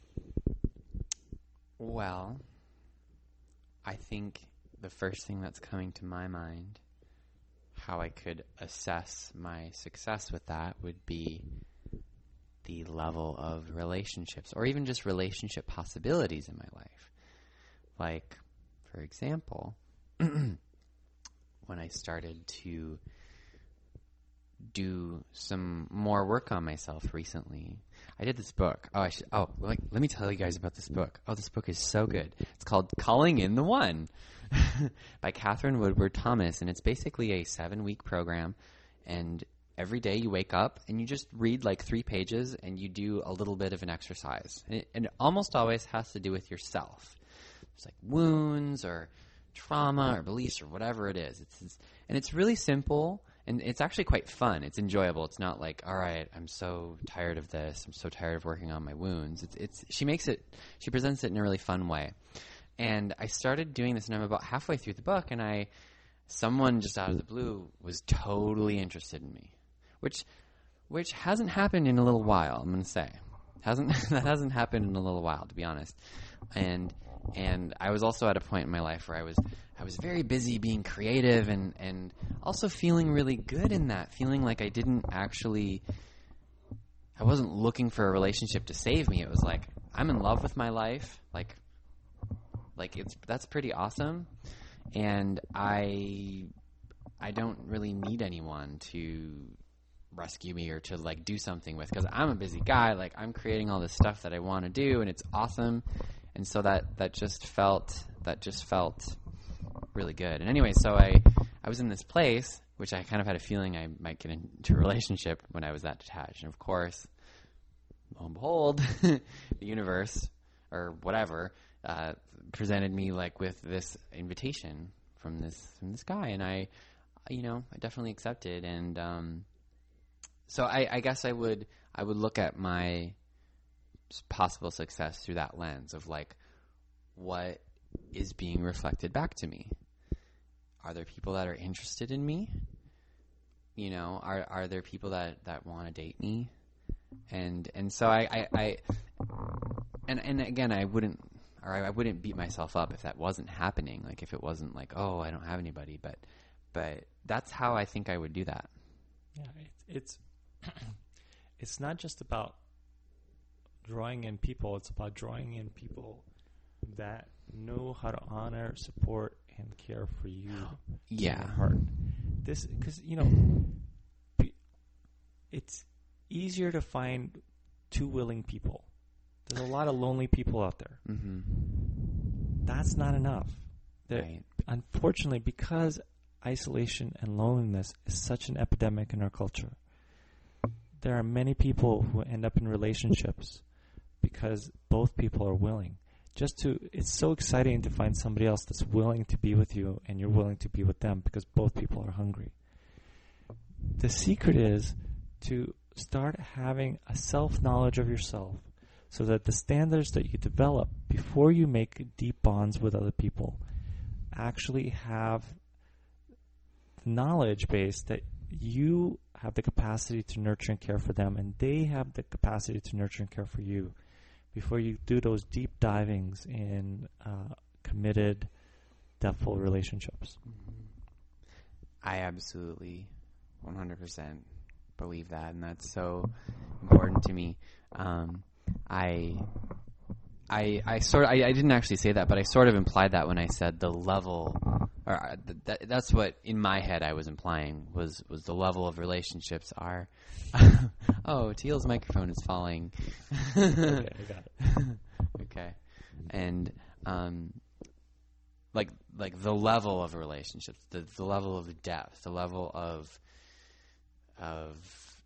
Well, I think the first thing that's coming to my mind, how I could assess my success with that, would be the level of relationships, or even just relationship possibilities in my life. Like, for example, when I started to do some more work on myself recently, I did this book. Oh, I should, oh, like, let me tell you guys about this book. Oh, this book is so good. It's called Calling in the One by Catherine Woodward Thomas, and it's basically a seven-week program, and every day you wake up and you just read like three pages and you do a little bit of an exercise. And it, and it almost always has to do with yourself. It's like wounds or trauma or beliefs or whatever it is. It's, it's and it's really simple, and it's actually quite fun. It's enjoyable. It's not like, all right, I'm so tired of this. I'm so tired of working on my wounds. It's it's she makes it she presents it in a really fun way. And I started doing this, and I'm about halfway through the book, and I someone just out of the blue was totally interested in me, which which hasn't happened in a little while. I'm going to say hasn't that hasn't happened in a little while, to be honest. And and I was also at a point in my life where I was I was very busy being creative, and, and also feeling really good in that, feeling like I didn't actually I wasn't looking for a relationship to save me. It was like, I'm in love with my life, like like it's that's pretty awesome, and I I don't really need anyone to rescue me or to like do something with, because I'm a busy guy. Like, I'm creating all this stuff that I want to do, and it's awesome. And so that, that just felt that just felt really good. And anyway, so I I was in this place, which I kind of had a feeling I might get into a relationship when I was that detached. And of course, lo and behold, the universe or whatever uh, presented me like with this invitation from this from this guy, and I, you know, I definitely accepted. And um, so I, I guess I would I would look at my possible success through that lens of like, what is being reflected back to me? Are there people that are interested in me? You know, are are there people that, that want to date me? And and so I, I, I and and again, I wouldn't or I, I wouldn't beat myself up if that wasn't happening. Like, if it wasn't like, oh, I don't have anybody, but but that's how I think I would do that. Yeah, it's it's, it's not just about drawing in people. It's about drawing in people that know how to honor, support, and care for you. Yeah. In your heart. This, because, you know, it's easier to find two willing people. There's a lot of lonely people out there. Mm-hmm. That's not enough. Right. Unfortunately, because isolation and loneliness is such an epidemic in our culture, there are many people who end up in relationships because both people are willing. Just to, it's so exciting to find somebody else that's willing to be with you and you're willing to be with them because both people are hungry. The secret is to start having a self-knowledge of yourself so that the standards that you develop before you make deep bonds with other people actually have the knowledge base that you have the capacity to nurture and care for them and they have the capacity to nurture and care for you before you do those deep divings in uh, committed, depthful relationships. I absolutely one hundred percent believe that, and that's so important to me. Um, I, I, I sort of, I, I didn't actually say that, but I sort of implied that when I said the level, or uh, th- that, that's what in my head I was implying was, was the level of relationships are. Oh, Teal's microphone is falling. Okay, I got it. Okay, and um, like like the level of relationships, the the level of depth, the level of of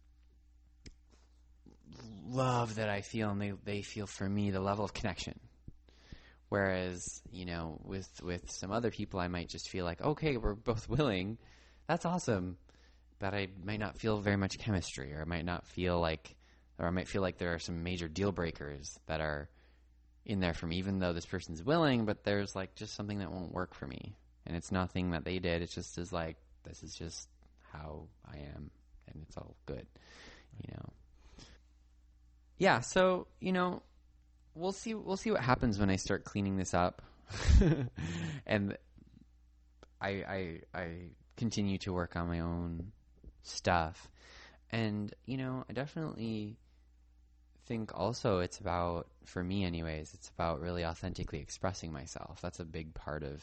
love that I feel and they, they feel for me, the level of connection. Whereas, you know, with with some other people I might just feel like, okay, we're both willing. That's awesome. But I might not feel very much chemistry, or I might not feel like, or I might feel like there are some major deal breakers that are in there for me, even though this person's willing, but there's like just something that won't work for me. And it's nothing that they did. It's just is like, this is just how I am, and it's all good, you know. Yeah, so, you know, we'll see we'll see what happens when I start cleaning this up. And I I I continue to work on my own stuff. And, you know, I definitely think also it's about, for me anyways, it's about really authentically expressing myself. That's a big part of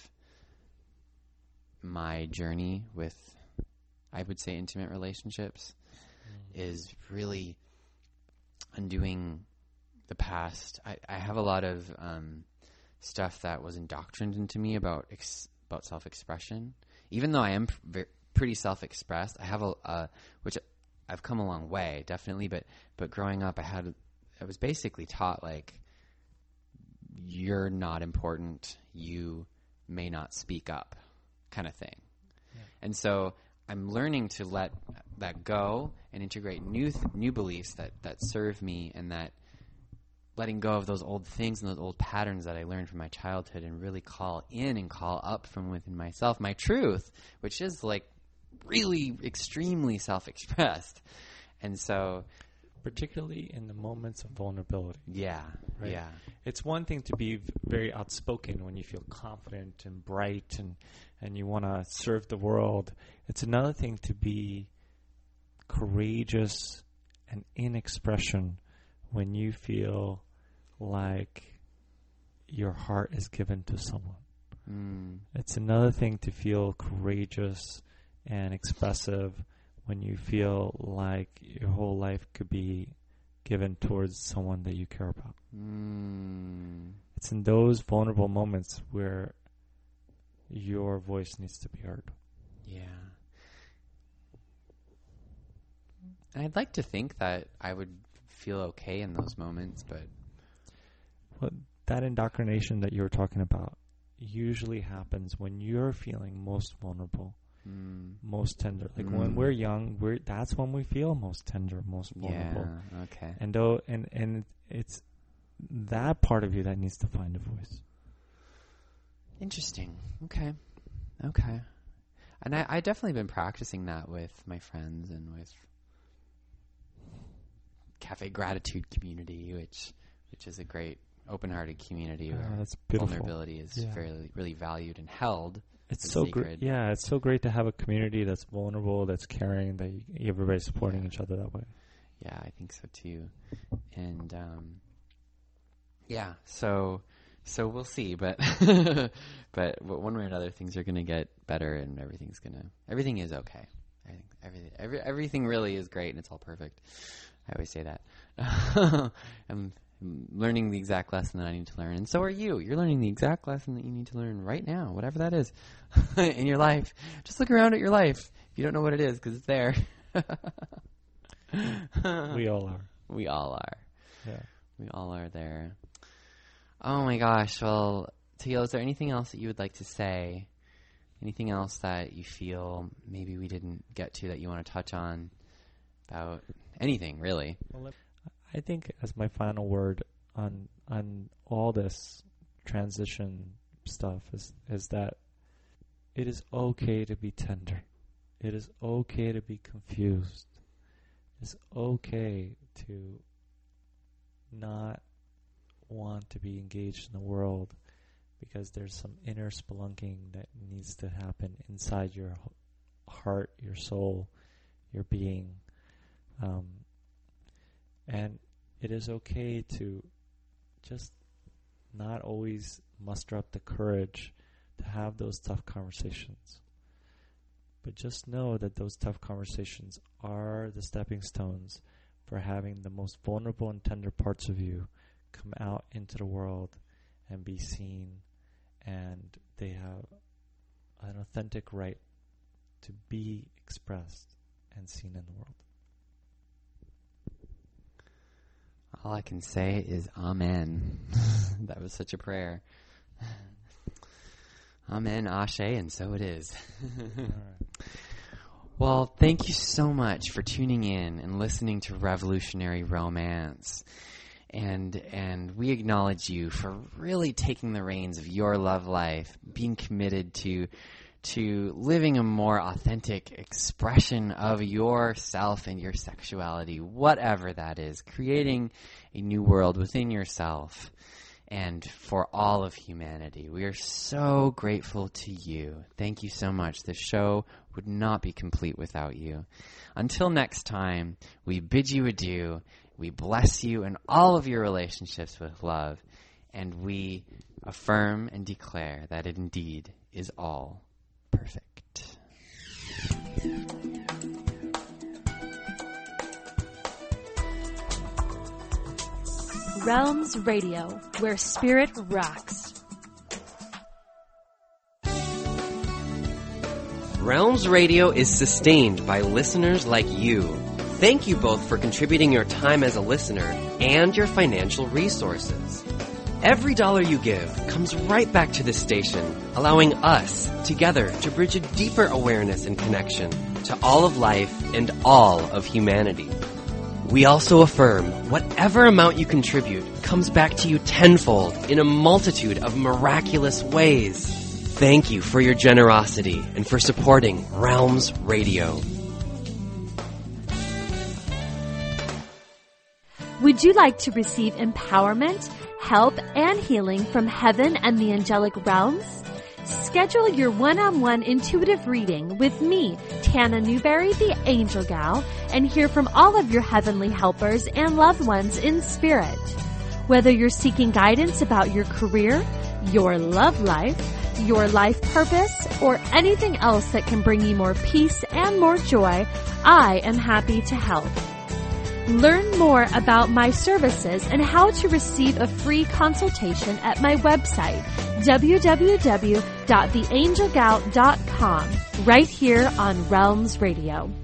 my journey with, I would say, intimate relationships, mm. is really undoing the past. I, I have a lot of um, stuff that was indoctrined into me about ex- about self-expression. Even though I am v- pretty self-expressed, I have a, uh, which I've come a long way, definitely, but, but growing up I had, I was basically taught, like, you're not important, you may not speak up, kind of thing. Yeah. And so I'm learning to let that go and integrate new th- new beliefs that, that serve me, and that letting go of those old things and those old patterns that I learned from my childhood, and really call in and call up from within myself my truth, which is like really extremely self-expressed. And so, particularly in the moments of vulnerability. Yeah, right? Yeah. It's one thing to be v- very outspoken when you feel confident and bright and, and you want to serve the world. It's another thing to be courageous and in expression when you feel like your heart is given to someone. Mm. It's another thing to feel courageous and expressive when you feel like your whole life could be given towards someone that you care about. Mm. It's in those vulnerable moments where your voice needs to be heard. Yeah. I'd like to think that I would feel okay in those moments, but... Well, that indoctrination that you were talking about usually happens when you're feeling most vulnerable. Mm. Most tender. Like mm. when we're young, we're that's when we feel most tender, most vulnerable. Yeah, okay. And though, and and it's that part of you that needs to find a voice. Interesting. Okay. Okay. And I, I definitely been practicing that with my friends and with Cafe Gratitude community, which which is a great open-hearted community where oh, that's beautiful. Vulnerability is yeah. fairly really valued and held. It's so great. Yeah, it's so great to have a community that's vulnerable, that's caring, that you, everybody's supporting yeah. each other that way. Yeah, I think so too. And um, yeah, so so we'll see, but but one way or another, things are going to get better, and everything's gonna everything is okay. Everything, everything, every, everything really is great, and it's all perfect. I always say that. I'm, I'm learning the exact lesson that I need to learn, and so are you. You're learning the exact lesson that you need to learn right now, whatever that is, in your life. Just look around at your life. If you don't know what it is, because it's there. We all are. We all are. Yeah. We all are there. Oh my gosh. Well, Tahil, is there anything else that you would like to say? Anything else that you feel maybe we didn't get to that you want to touch on about anything, really? Well, I think as my final word on on all this transition stuff is is that it is okay to be tender. It is okay to be confused. It's okay to not want to be engaged in the world because there's some inner spelunking that needs to happen inside your heart, your soul, your being. Um, and it is okay to just not always muster up the courage to have those tough conversations. But just know that those tough conversations are the stepping stones for having the most vulnerable and tender parts of you come out into the world and be seen, and they have an authentic right to be expressed and seen in the world. All I can say is amen. That was such a prayer. Amen, Ashe, and so it is. All right. Well, thank you so much for tuning in and listening to Revolutionary Romance. And and we acknowledge you for really taking the reins of your love life, being committed to to living a more authentic expression of yourself and your sexuality, whatever that is, creating a new world within yourself and for all of humanity. We are so grateful to you. Thank you so much. This show would not be complete without you. Until next time, we bid you adieu. We bless you in all of your relationships with love, and we affirm and declare that it indeed is all perfect. Realms Radio, where spirit rocks. Realms Radio is sustained by listeners like you. Thank you both for contributing your time as a listener and your financial resources. Every dollar you give comes right back to this station, allowing us together to bridge a deeper awareness and connection to all of life and all of humanity. We also affirm whatever amount you contribute comes back to you tenfold in a multitude of miraculous ways. Thank you for your generosity and for supporting Realms Radio. Would you like to receive empowerment, help, and healing from heaven and the angelic realms? Schedule your one-on-one intuitive reading with me, Tana Newberry, the Angel Gal, and hear from all of your heavenly helpers and loved ones in spirit. Whether you're seeking guidance about your career, your love life, your life purpose, or anything else that can bring you more peace and more joy, I am happy to help. Learn more about my services and how to receive a free consultation at my website, w w w dot the angel gal dot com, right here on Realms Radio.